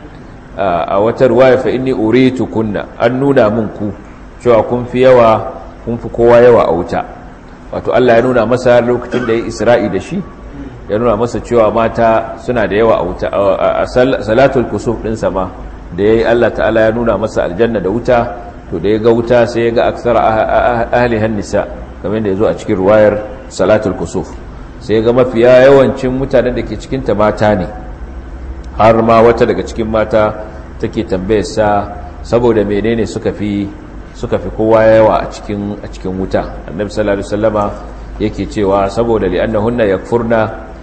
a wata ruwaya fa inni uritukunna an nuna mun ku cewa kun fi yawa kun fi kowa yawa a wuta wato Allah ya nuna masa lokacin da ya Isra'i da shi ya nuna masa cewa mata suna da yawa a wuta a salatul kusuf din sama da yayi Allah ta'ala ya nuna masa aljanna da wuta to da ya ga wuta sai ya ga aksara ahlihan nisa kamar da yazo a cikin ruwayar salatul kusuf sai ya ga mafiya yawancin mutanen da ke cikin ta mata ne har ma wata daga cikin mata take tambayar sa saboda menene suka fi suka fi kowa yawa a cikin a cikin wuta annabi sallallahu alaihi wasallama yake cewa saboda li annahunna yakfurna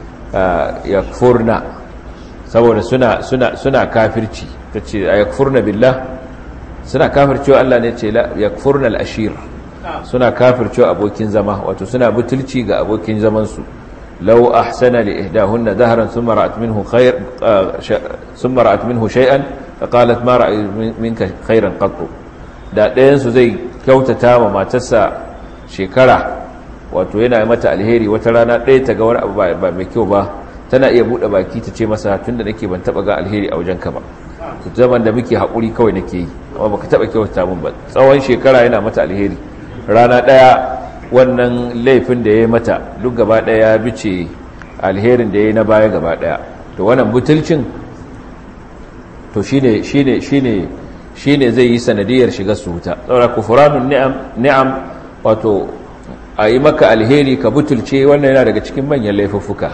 yakfurna saboda suna suna suna kafirci tace yakfurna billah suna kafircewa Allah ne ce la yakfurna al-ashir suna kafircewa abokin zama wato suna butulci ga abokin zaman su law ahsana li ihdahunna dahran thumma ra'at minhu khayr thumma ra'at minhu shay'an faqalat ma ra'a minka khayran qattu da ɗayansu zai kyautata ma matarsa shekara wato yana mata alheri wata rana ɗaya ta ga wani abu ba mai kyau ba tana iya buɗe baki ta ce masa tun da nake ban taɓa ga alheri a wajenka ba to zaman da muke haƙuri kawai nake yi amma baka taɓa kyautata min ba tsawon shekara yana mata alheri rana ɗaya wannan laifin da ya yi mata duk gaba ɗaya ya bice alherin da ya yi na baya gaba ɗaya to wannan butulcin to shine shine shine shi ne zai yi sanadiyar shiga su wuta saboda kufuranun ni'am wato a yi maka alheri ka butulce wannan yana daga cikin manyan laifuffuka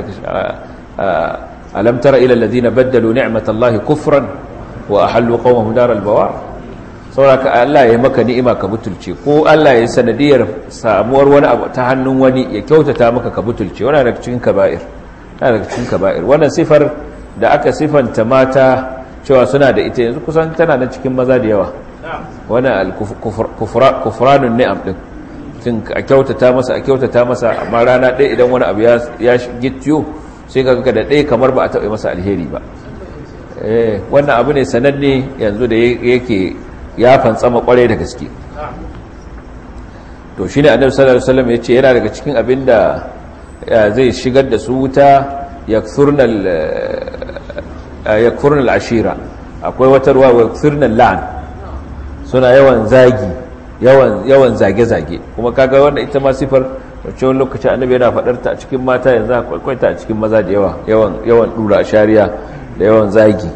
alam tara ila alladhina baddalu ni'matallahi kufran wa ahallu qawmahum daral bawar saboda Allah ya maka ni'ima ka butulce ko Allah ya sanadiyar samuwar wani abu ta hannun wani ya kyautata maka ka butulce wannan daga cikin kaba'ir yana daga cikin kaba'ir wannan sifar da aka sifanta mata cewa suna da ita yanzu kusan tana da cikin maza da yawa wannan kufranun ni'am din tun a kyautata masa a kyautata masa amma rana ɗaya idan wani abu ya gittiyo sai ka ga da ɗaya kamar ba a taɓa masa alheri ba eh wannan abu ne sananne yanzu da yake ya fantsama kwarai da gaske to shine annabi sallallahu alaihi wasallam yace yana daga cikin abinda zai shigar da su wuta yakthurnal yakfurnal ashira akwai wata ruwa yakthurnal la'an suna yawan zagi yawan yawan zage-zage kuma kaga wannan ita ma sifar wacce wani lokaci annabi yana fadar ta a cikin mata yanzu akwai ta a cikin maza da yawa yawan yawan dura shari'a da yawan zagi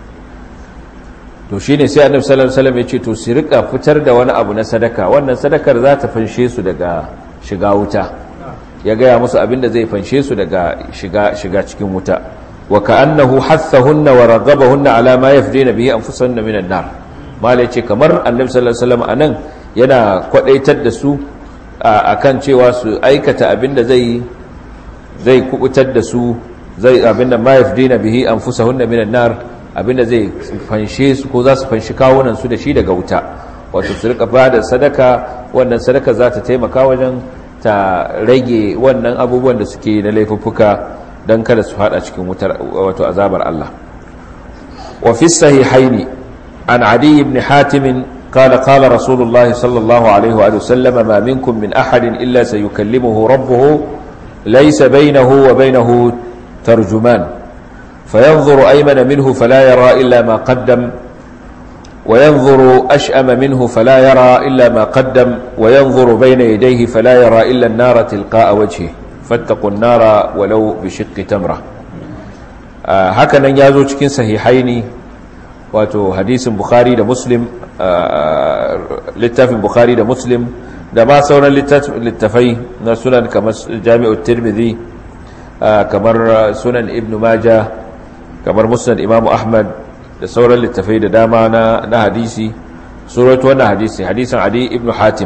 to shine sai annabi sallallahu alaihi wasallam ya ce to su rika fitar da wani abu na sadaka wannan sadakar za ta fanshe su daga shiga wuta ya gaya musu abinda zai fanshe su daga shiga shiga cikin wuta wa ka'annahu hathahunna wa raghabahunna ala ma yafdina bihi anfusuhunna minan nar malai ce kamar annabi sallallahu alaihi wasallam anan yana kwadaitar da su akan cewa su aikata abinda zai zai kubutar da su zai abinda ma yafdina bihi anfusuhunna minan nar abinda zai fanshe su ko za su fanshi kawunan su da shi daga wuta wato su rika bada sadaka, wannan sadaka za ta taimaka wajen ta rage wannan abubuwan da suke na laifuffuka don kada su fada cikin wutar wato azabar Allah. wa fi sahihaini an adi ibn hatim qala qala rasulullah sallallahu alaihi wa sallam ma minkum min ahadin illa sayukallimuhu rabbuhu laysa bainahu wa bainahu tarjuman fayanzuru aymana minhu fala yara illa ma qaddam وينظر أشأم منه فلا يرى إلا ما قدم وينظر بين يديه فلا يرى إلا النار تلقاء وجهه فاتقوا النار ولو بشق تمرة. آه هكذا يازو cikin sahihaini wato hadisin Bukhari da Muslim, آه littafin Bukhari da Muslim da ma sauran littafai na sunan kamar Jami'ut Tirmidhi, آه kamar sunan Ibn Majah, kamar Musnad Imam Ahmad da sauran littafai da dama na, na hadisi. suratu wannan hadisi hadisin adi ibn hatim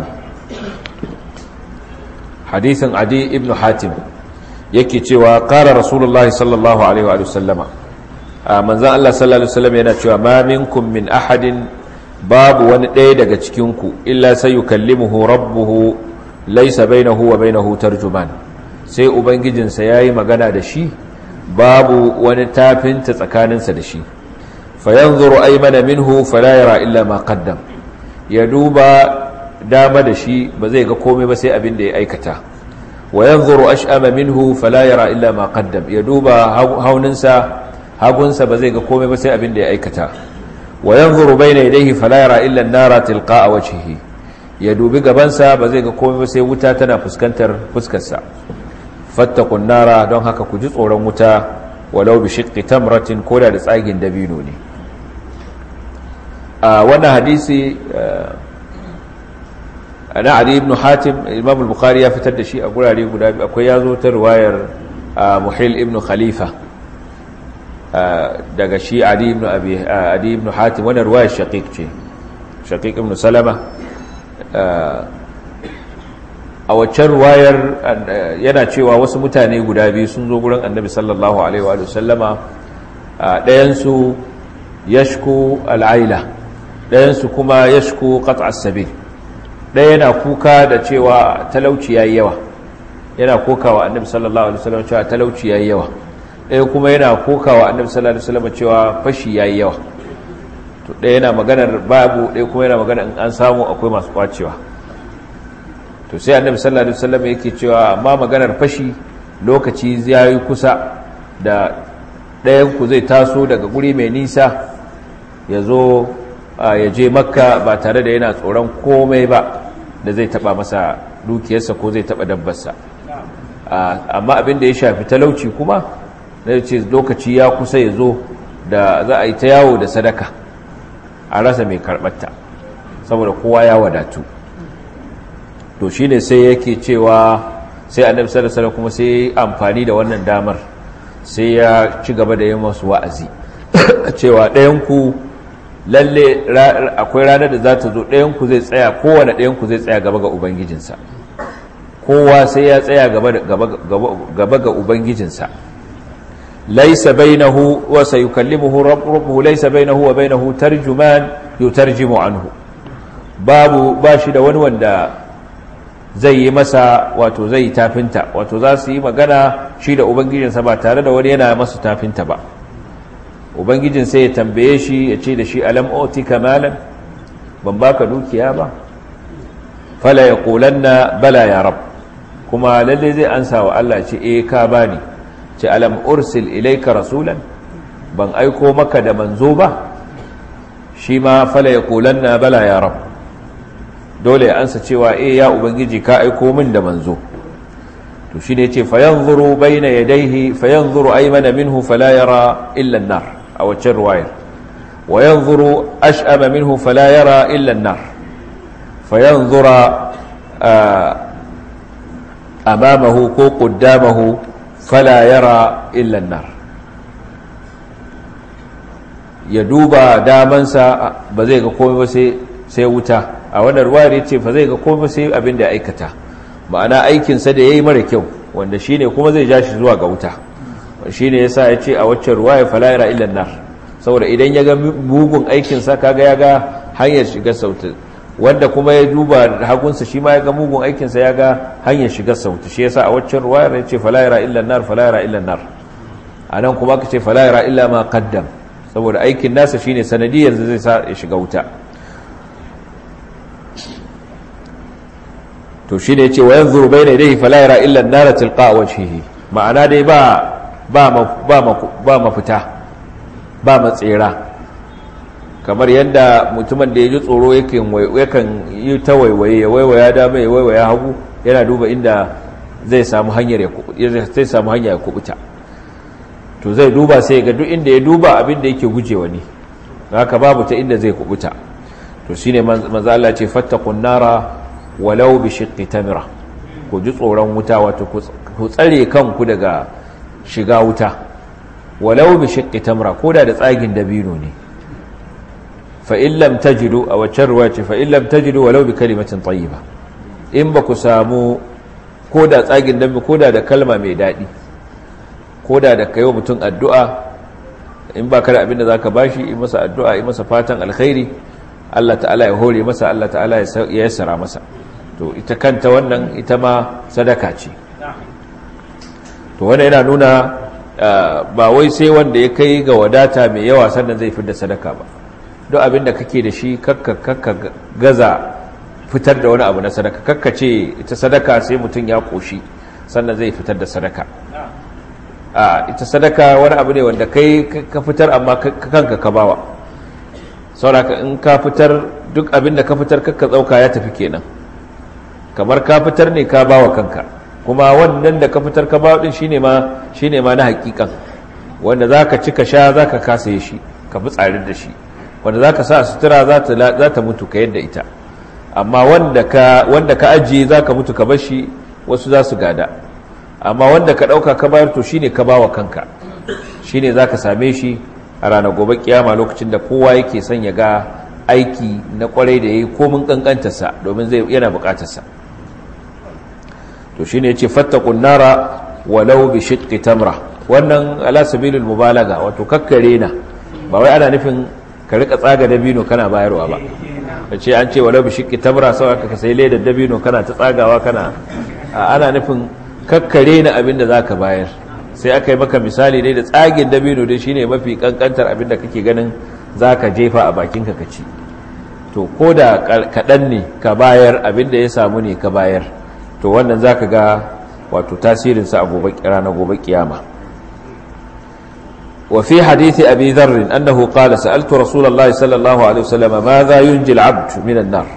hadisin adi ibn hatim yake cewa qala rasulullahi sallallahu alaihi wa sallama, manzon Allah sallallahu alaihi wasallam yana cewa ma minkum min ahadin, babu wani ɗaya daga cikin ku illa sayukallimuhu rabbuhu laysa bainahu wa bainahu tarjuman, sai ubangijinsa yayi magana da shi babu wani tafinta tsakaninsa da shi. fayanzuru aymana minhu fala yara illa ma qaddam, ya duba dama da shi ba zai ga komai ba sai abin da ya aikata. wa yanzuru ash'ama minhu fala yara illa ma qaddam, ya duba hauninsa hagunsa ba zai ga komai ba sai abin da ya aikata. wa yanzuru bayna yadayhi fala yara illa an-nara tilqa'a wajhihi, ya dubi gabansa ba zai ga komai ba sai wuta tana fuskantar fuskarsa. fattaqun nara, don haka ku ji tsoron wuta, walau bi shiqqi tamratin, koda da tsagin dabino ne. a wannan hadisi ana Ali ibn Hatim, Imam al-Bukhari ya fitar da shi a gurare guda biyu. Akwai yazo ta riwayar Muhil ibn Khalifa daga shi Ali ibn Abi Ali ibn Hatim, wannan riwayar Shaqiq ce, Shaqiq ibn Salama. a waccan riwayar yana cewa wasu mutane guda biyu sun zo gurin Annabi sallallahu alaihi wa sallama, ɗayan su yashku al-aila, ɗayansu kuma ya shiko ƙat'as sabil. ɗaya yana kuka da cewa talauci ya yi yawa, yana kokawa annabi sallallahu alaihi wasallam cewa talauci ya yi yawa. ɗaya kuma yana kokawa annabi sallallahu alaihi wasallam cewa fashi ya yi yawa. to ɗaya yana maganar babu, ɗaya kuma yana maganar in an samu akwai masu kwacewa. to sai annabi sallallahu alaihi wasallam yake cewa amma maganar fashi lokaci ya yi kusa da ɗayanku zai taso daga guri mai nisa ya zo ya je Makka ba tare da yana tsoron komai ba da zai taba masa dukiyarsa ko zai taba dabbarsa. amma abin da ya shafi talauci kuma zai ce lokaci ya kusa ya zo da za a yi ta yawo da sadaka a rasa mai karɓarta saboda kowa ya wadatu. to shine sai yake cewa sai annabi sallallahu alaihi wasallam kuma sai amfani da wannan damar sai ya ci gaba da yin masu wa'azi cewa ɗayanku lalle akwai ranar da za ta zo ɗayanku zai tsaya, kowane ɗayanku zai tsaya gaba ga ubangijinsa, kowa sai ya tsaya gaba ga ubangijinsa. laisa bainahu wa sayukallimuhu rabbuhu laisa bainahu wa bainahu tarjuman yutarjimu anhu, babu bashi da wani wanda zai yi masa wato zai tafinta, wato za su yi magana shi da ubangijinsa ba tare da wani yana masa tafinta ba. ubangijin sai ya tambaye shi ya ce da shi alam utika malan, ban baka dukiya ba? fala yaqulanna bala ya rab, kuma lalle zai ansa wa Allah ce eh ka bani. ce alam ursil ilayka rasulan, ban aiko maka da manzo ba? shi ma fala yaqulanna bala ya rab, dole ya ansa cewa eh ya ubangiji ka aiko min da manzo. to shi ne yace fayanzuru bayna yadayhi fayanzuru aymana minhu fala yara illa an-nar a wacce riwayar, wa yanzuru ash'ama minhu fala yara illa an-nar fayanzura amamahu ko qaddamahu fala yara illa an-nar, ya duba damansa ba zai ga komai ba sai sai wuta. a wannan riwayar yace fa zai ga komai sai abin da ya aikata, ma'ana aikinsa da yayi mara kyau wanda shine kuma zai ja shi zuwa ga wuta. shine yasa yace a wacce riwaya fala yara illa an-nar, saboda idan ya ga mugun aikin sa kaga ya ga hanyar shiga sautin wanda kuma ya duba hagunsa shi ma ya ga mugun aikinsa ya ga hanyar shigar sauti shi yasa a waccan ruwayar ya ce fala yara illa nar fala yara illa nar anan kuma ka ce fala yara illa ma qaddam saboda aikin nasa shine sanadiyar da zai sa ya shiga wuta to shi ne yace wa yanzuru bayna yadayhi fala yara illa an-nar tilqa wajhihi ma'ana dai ba ba ba ba mafita ba matsira kamar yadda mutumin da ya ji tsoro yakan yi ta waiwaye ya waiwaya dama ya waiwaya hagu yana duba inda zai samu hanyar ya zai samu hanya ya kubuta to zai duba sai ga duk inda ya duba abin da yake gujewa ne haka babu ta inda zai kubuta to shine manzo Allah ce fattaqun nara walau bi shiqqi tamra ku ji tsoron wuta wato ku tsare kanku daga shiga wuta walau bi shiqqi tamra koda da tsagin dabino ne fa'in lam tajidu a waccan ruwa ce fa'in lam tajidu walau bi kalimacin tsayiba in ba ku samu ko da tsagin dambe ko da da kalma mai daɗi ko da da kayo mutum addu'a in ba kada abinda za ka bashi in masa addu'a in masa fatan alkhairi Allah ta'ala ya hore masa Allah ta'ala ya yassara masa to ita kanta wannan ita ma sadaka ce to wannan yana nuna ba wai sai wanda ya kai ga wadata mai yawa sannan zai fi da sadaka ba duk abin da kake da shi kakka gaza fitar da wani abu na sadaka kakka ce ita sadaka sai mutum ya koshi sannan zai fitar da sadaka a ita sadaka wani abu ne wanda kai ka fitar amma kanka ka bawa sauraka in ka fitar duk abin da ka fitar kakka tsauka ya tafi kenan kamar ka fitar ne ka bawa kanka kuma wannan da ka fitar ka bawa din shine ma shine ma na hakikan wanda zaka ci ka sha zaka kasaye shi ka fi tsarin da shi wanda za ka sa sutura za ta mutu ka yadda ita amma wanda ka ajiye za ka mutu ka bashi wasu za su gada amma wanda ka ɗauka ka bayar to shine ka bawa kanka shine za ka same shi a ranar gobe kiyama lokacin da kowa yake son ya ga aiki na kwarai da ya yi komin ƙanƙantarsa domin zai yana buƙatarsa to shine ya ce fattakun nara walau bi shiqqi tamra wannan ala sabilil mubalaga wato kakkare na ba wai ana nufin ka rika tsaga dabino kana bayarwa ba ce an ce walau bi shiqqi tamra sau aka ka sai ledar dabino kana ta tsagawa kana ana nufin kakkare na abinda zaka bayar sai aka yi maka misali dai da tsagin dabino dai shine mafi kankantar abinda kake ganin zaka jefa a bakinka ka ci to koda kadan ne ka bayar abinda ya samu ne ka bayar to wannan zaka ga wato tasirin sa a gobe ranar gobe kiyama وفي حديث أبي ذر أنه قال سألت رسول الله صلى الله عليه وسلم ماذا ينجي العبد من النار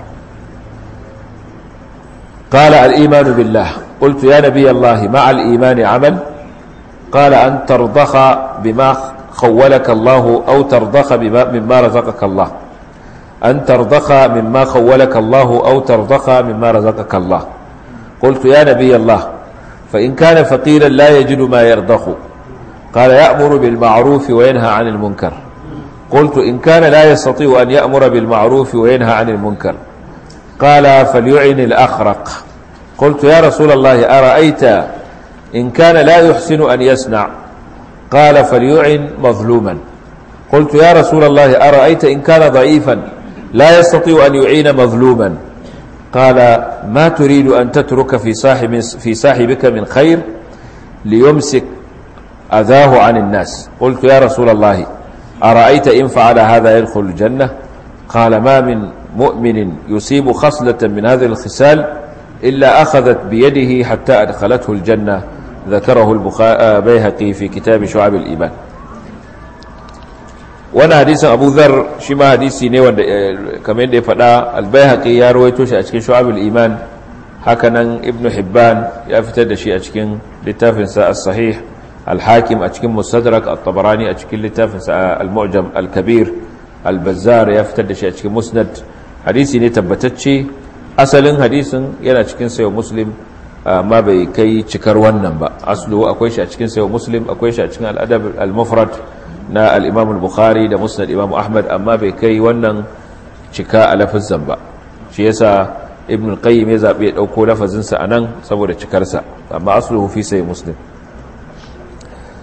قال الإيمان بالله قلت يا نبي الله مع الإيمان عمل قال أن ترضخ بما خولك الله أو ترضخ بما مما رزقك الله أن ترضخ مما خولك الله أو ترضخ مما رزقك الله قلت يا نبي الله فإن كان فقيرا لا يجد ما يرضخ قال يأمر بالمعروف وينهى عن المنكر قلت إن كان لا يستطيع أن يأمر بالمعروف وينهى عن المنكر قال فليعن الأخرق قلت يا رسول الله أرأيت إن كان لا يحسن أن يصنع قال فليعن مظلوما قلت يا رسول الله أرأيت إن كان ضعيفا لا يستطيع أن يعين مظلوما قال ما تريد أن تترك في صاحب في صاحبك من خير ليمسك أذاه عن الناس قلت يا رسول الله أرأيت إن فعل هذا يدخل الجنة قال ما من مؤمن يصيب خصلة من هذه الخصال إلا أخذت بيده حتى أدخلته الجنة ذكره البيهقي في كتاب شعب الإيمان وانا حديث أبو ذر شما حديثي نيوان كمان دي فدا البيهقي يا رويتوش أشكين شعب الإيمان هكذا ابن حبان يفتد شيء أشكين لتافنسا الصحيح الحاكم أشكين مستدرك الطبراني أشكين لتافنسا المعجم الكبير البزار يفتد شيء أشكين مسند حديثي نتبتتشي asalin hadisin yana cikin sayo muslim amma bai kai cikar wannan ba aslu akwai shi a cikin sayo muslim akwai shi a cikin al-adab al-mufrad na al-imam al-bukhari da musnad imam ahmad amma bai kai wannan cika a lafazin ba shi yasa ibn al-qayyim ya zabi ya dauko lafazin sa anan saboda cikar sa amma asluhu fi sayo muslim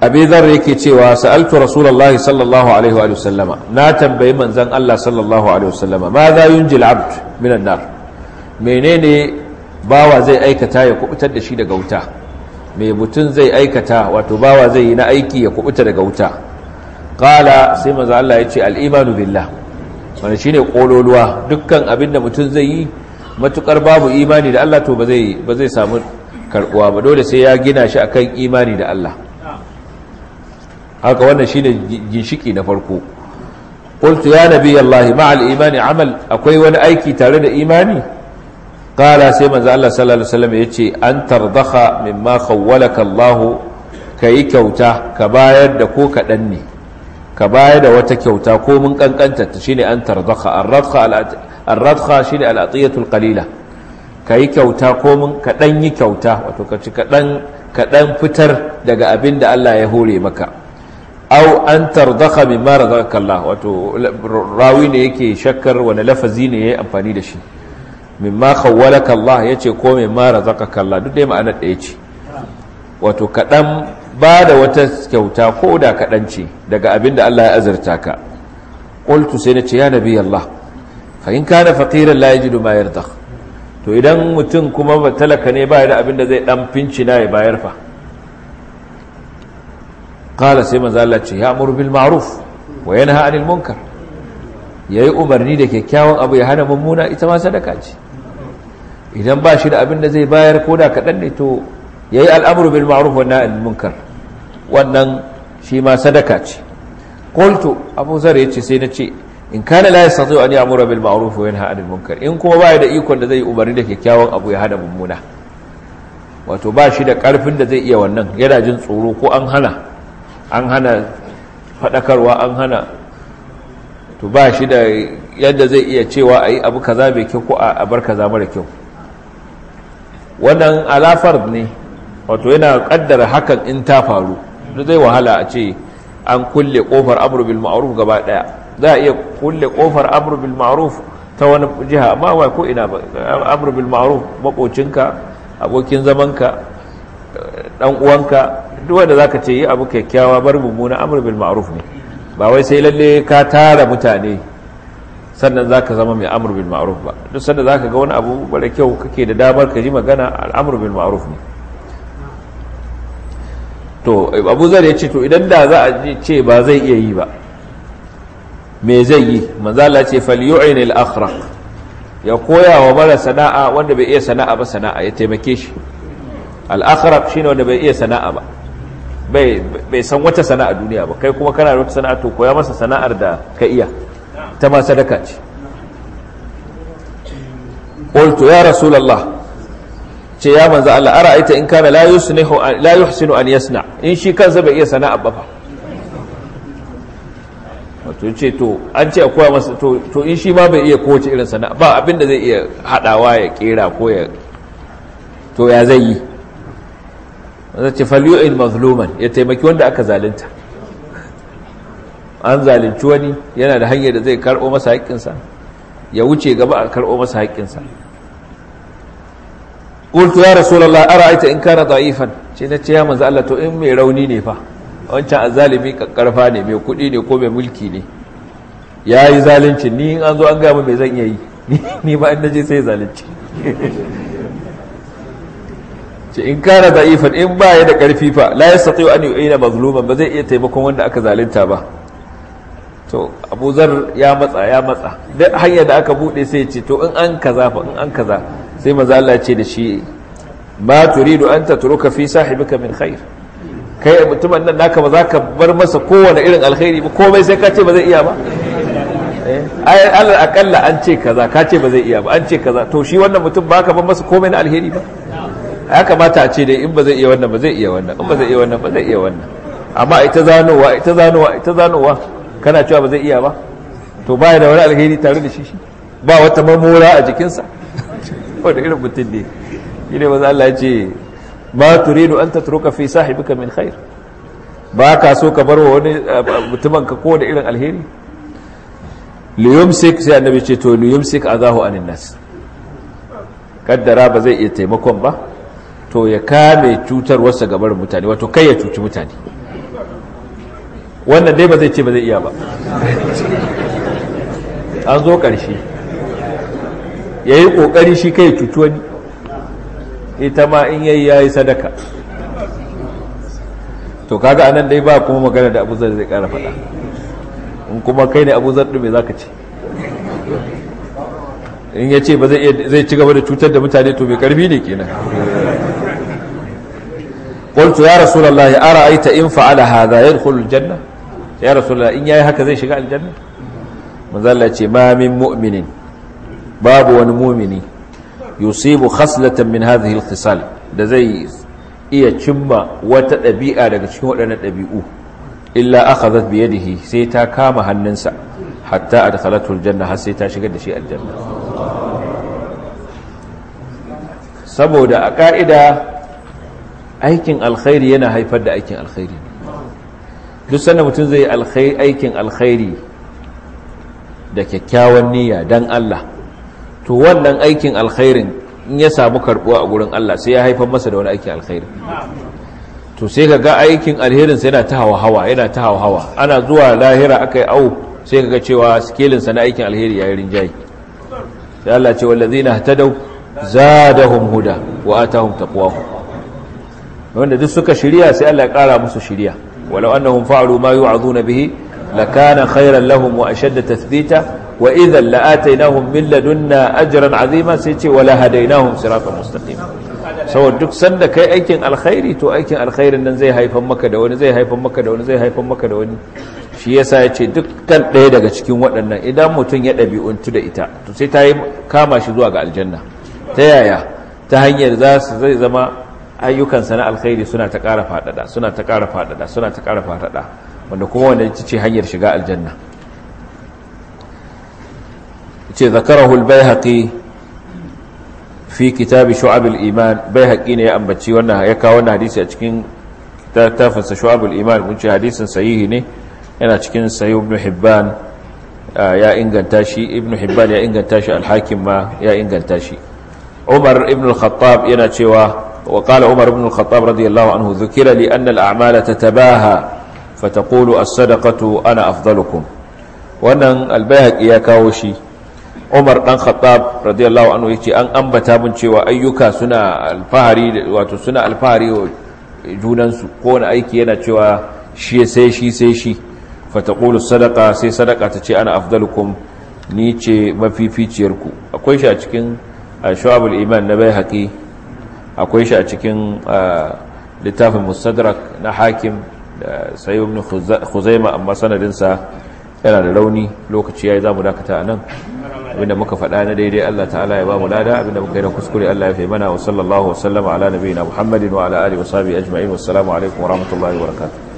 abi dhar yake cewa sa'altu rasulullahi sallallahu alaihi wa sallama na tambayi manzon Allah sallallahu alaihi wa sallama ma za yunjil abd minan nar menene bawa zai aikata ya kubutar da shi daga wuta me mutun zai aikata wato bawa zai yi na aiki ya kubuta daga wuta qala sai manzon Allah yace al-imanu billah wannan shine kololuwa dukkan abinda mutun zai yi matukar babu imani da Allah to ba zai ba zai samu karbuwa ba dole sai ya gina shi akan imani da Allah haka wannan shine ginshiki na farko qultu ya nabi Allah ma'al imani amal akwai wani aiki tare da imani qala sai manzo Allah sallallahu alaihi wasallam yace an tardakha mimma khawwalaka Allah kai kyauta ka bayar da ko kadan ne ka bayar da wata kyauta ko mun kankanta ta shine an tardakha ar-radkha ar-radkha shine al-atiyatul qalila kai kyauta ko mun kadan yi kyauta wato ka ci kadan kadan fitar daga abin da Allah ya hore maka aw an tardakha mimma razaqaka Allah wato rawi ne yake shakkar wani lafazi ne yayi amfani da shi mimma khawwalaka Allah yace ko mimma razaqaka Allah duk dai ma'anar ɗaya ce wato kadan ba da wata kyauta ko da kadan ce daga abinda Allah ya azurta ka qultu sai nace ya nabi Allah fa in kana faqiran la yajidu ma yardakh to idan mutum kuma ba talaka ne ba da abinda zai dan fincina ya bayar fa qala sai manzo Allah ce ya'muru bil ma'ruf wa yanha 'anil munkar yayi umarni da kyakkyawan abu ya hana mummuna ita ma sadaka ce idan ba shi da abin da zai bayar koda kadan ne to yayi al'amru bil ma'ruf wa nahy 'anil munkar wannan shi ma sadaka ce qultu Abu Zar yace sai nace in kana la yastati an ya'muru bil ma'ruf wa yanha 'anil munkar in kuma ba da ikon da zai umarni da kyakkyawan abu ya hana mummuna wato ba shi da karfin da zai iya wannan yana jin tsoro ko an hana an hana faɗakarwa an hana to ba shi da yadda zai iya cewa a yi abu kaza mai kyau ko a bar kaza mara kyau wannan alafar ne wato yana kaddara hakan in ta faru da zai wahala a ce an kulle kofar amru bil ma'ruf gaba daya za a iya kulle kofar amru bil ma'ruf ta wani jiha amma ba ko ina ba amru bil ma'ruf makocinka abokin zamanka dan uwanka duk wanda zaka ce yi abu kyakkyawa bar mummuna amr bil ma'ruf ne ba wai sai lalle ka tara mutane sannan zaka zama mai amr bil ma'ruf ba duk sanda zaka ga wani abu bare kyau kake da damar ka ji magana al-amr bil ma'ruf ne to Abu Zar ya ce to idan da za a ce ba zai iya yi ba me zai yi manzo Allah ce falyu'in al-akhraq ya koya wa mara sana'a wanda bai iya sana'a ba sana'a ya taimake shi al-akhraq shine wanda bai iya sana'a ba bai san wata sana'a duniya ba kai kuma kana da wata sana'a to koya masa sana'ar da ka iya ta ma sadaka ce qultu ya rasulullah ce ya manzo Allah ara'aita in kana la yusnihu la yuhsinu an yasna in shi kansa bai iya sana'a ba fa wato ce to an ce koya masa to to in shi ma bai iya kowace irin sana'a ba abinda zai iya hadawa ya kera ko ya to ya zai yi wanda ce falyu'in mazluman ya taimaki wanda aka zalunta an zalunci wani yana da hanyar da zai karɓo masa haƙƙinsa ya wuce gaba a karɓo masa haƙƙinsa qultu ya rasulullah ara'aita in kana da'ifan ce na ce ya manzo Allah to in mai rauni ne fa wancan azzalimi kakkarfa ne mai kuɗi ne ko mai mulki ne yayi zalunci ni in an zo an ga mu me zan yi ni ba in naje sai zalunci ce in kana da'ifan in ba ya da karfi fa la yastati an yu'ina mazluman ba zai iya taimakon wanda aka zalunta ba to Abu Zar ya matsa ya matsa duk hanyar da aka bude sai ya ce to in an kaza fa in an kaza sai manzo Allah ya ce da shi ma turidu an tatruka fi sahibika min khair kai mutumin nan naka ba za ka bar masa kowane irin alkhairi ba komai sai ka ce ba zai iya ba ai Allah akalla an ce kaza ka ce ba zai iya ba an ce kaza to shi wannan mutum ba ka bar masa komai na alheri ba ya kamata a ce dai in ba zai iya wannan ba zai iya wannan in ba zai iya wannan ba zai iya wannan amma ita zanowa ita zanowa ita zanowa kana cewa ba zai iya ba to baya da wani alheri tare da shi ba wata mamora a jikinsa wanda irin mutum ne shi ne maza Allah ya ce ma turidu an tatruka fi sahibika min khair ba ka so ka bar wa wani mutumin ka kowane irin alheri liyumsik sai annabi ce to liyumsik azahu anin nas kaddara ba zai iya taimakon ba to ya kame cutar wasu gabar mutane wato kai ya cuci mutane wannan dai ba zai ce ba zai iya ba, an zo ƙarshe ya yi ƙoƙari shi kai cuci wani, ita ma in yayi ya yi sadaka. To kaga anan dai ba kuma magana da Abu Zar zai ƙara faɗa, in kuma kai ne Abu Zar ɗin mai za ka ce? In ya ce ba zai ci gaba da cutar da mutane to mai ƙarfi ne kenan. Qultu ya Rasulullahi ara'aita in fa'ala hadha yadkhulu al-janna? Ya Rasulullahi in yayi haka zai shiga aljanna? Manzo Allah ya ce ma min mu'minin, babu wani mu'mini yusibu khaslatan min hadhihi al-khisal, da zai iya cimma wata ɗabi'a daga cikin waɗannan ɗabi'u, illa akhadhat bi yadihi, sai ta kama hannunsa, hatta adkhalathu al-janna, har sai ta shigar da shi aljanna. Saboda a ka'ida aikin alkhairi yana haifar da aikin alkhairi. Duk sanda mutum zai aikin alkhairi da kyakkyawan niyya dan Allah, to wannan aikin alkhairin in ya samu karbuwa a gurin Allah sai ya haifar masa da wani aikin alkhairi. To sai ka ga aikin alherin sa yana ta hawa-hawa, yana ta hawa-hawa, ana zuwa lahira akai au sai ka ga cewa skelin sa na aikin alheri yayin rinjayi. Sai Allah ce wallazina hatadaw zadahum huda wa atahum taqwahum, wanda duk suka shiriya sai Allah ya kara musu shiriya. walau annahum fa'alu ma yu'aduna bihi lakana khayran lahum wa ashadda tathbita wa idhan la'ataynahum min ladunna ajran 'azima, sai ce wala hadainahum siratan mustaqim. saboda duk sanda kai aikin alkhairi to aikin alkhairin nan zai haifar maka da wani, zai haifar maka da wani, zai haifar maka da wani. Shi yasa yace dukkan ɗaya daga cikin waɗannan idan mutum ya ɗabi'untu da ita to sai ta yi kama shi zuwa ga aljanna. Ta yaya? Ta hanyar za su zai zama ayyukansa na alkhairi suna ta ƙara faɗaɗa, suna ta ƙara faɗaɗa, suna ta ƙara faɗaɗa, wanda kuma wanda ita ce hanyar shiga aljanna. ce zakarahu al-baihaqi fi kitab shu'ab al-iman. Baihaqi ne ya ambaci wannan, ya kawo wannan hadisi a cikin tafinsa shu'ab al-iman. mun ce hadisin sahihi ne, yana cikin sahih ibn hibban, ya inganta shi, ibn hibban ya inganta shi, al-hakim ma ya inganta shi. Umar ibn al-Khattab yana cewa, wa qala Umar ibn al-Khattab radiyallahu anhu, dhukira li anna al-a'mala tatabaha fataqulu as-sadaqatu ana afdalukum. Wannan al-Baihaqi ya kawo shi. Umar dan Khattab radiyallahu anhu yace an ambata mun cewa ayyuka suna alfahari, wato suna alfahari wa junansu, ko wani aiki yana cewa shi sai shi sai shi. fataqulu as-sadaqa, sai sadaqa ta ce ana afdalukum, ni ce mafificiyarku. Akwai shi a cikin shu'abul iman na Baihaqi, akwai shi a cikin littafin Mustadrak na Hakim da Sahih ibn Khuzaimah, amma sanadinsa yana da rauni. Lokaci yayi zamu dakata anan. Abinda muka faɗa na daidai Allah ta'ala ya ba mu lada, abinda muka yi na kuskure Allah ya fi mana. Wa sallallahu wa sallama ala nabiyina Muhammadin wa ala alihi wa sahbihi ajma'in. Wassalamu alaikum wa rahmatullahi wa barakatuh.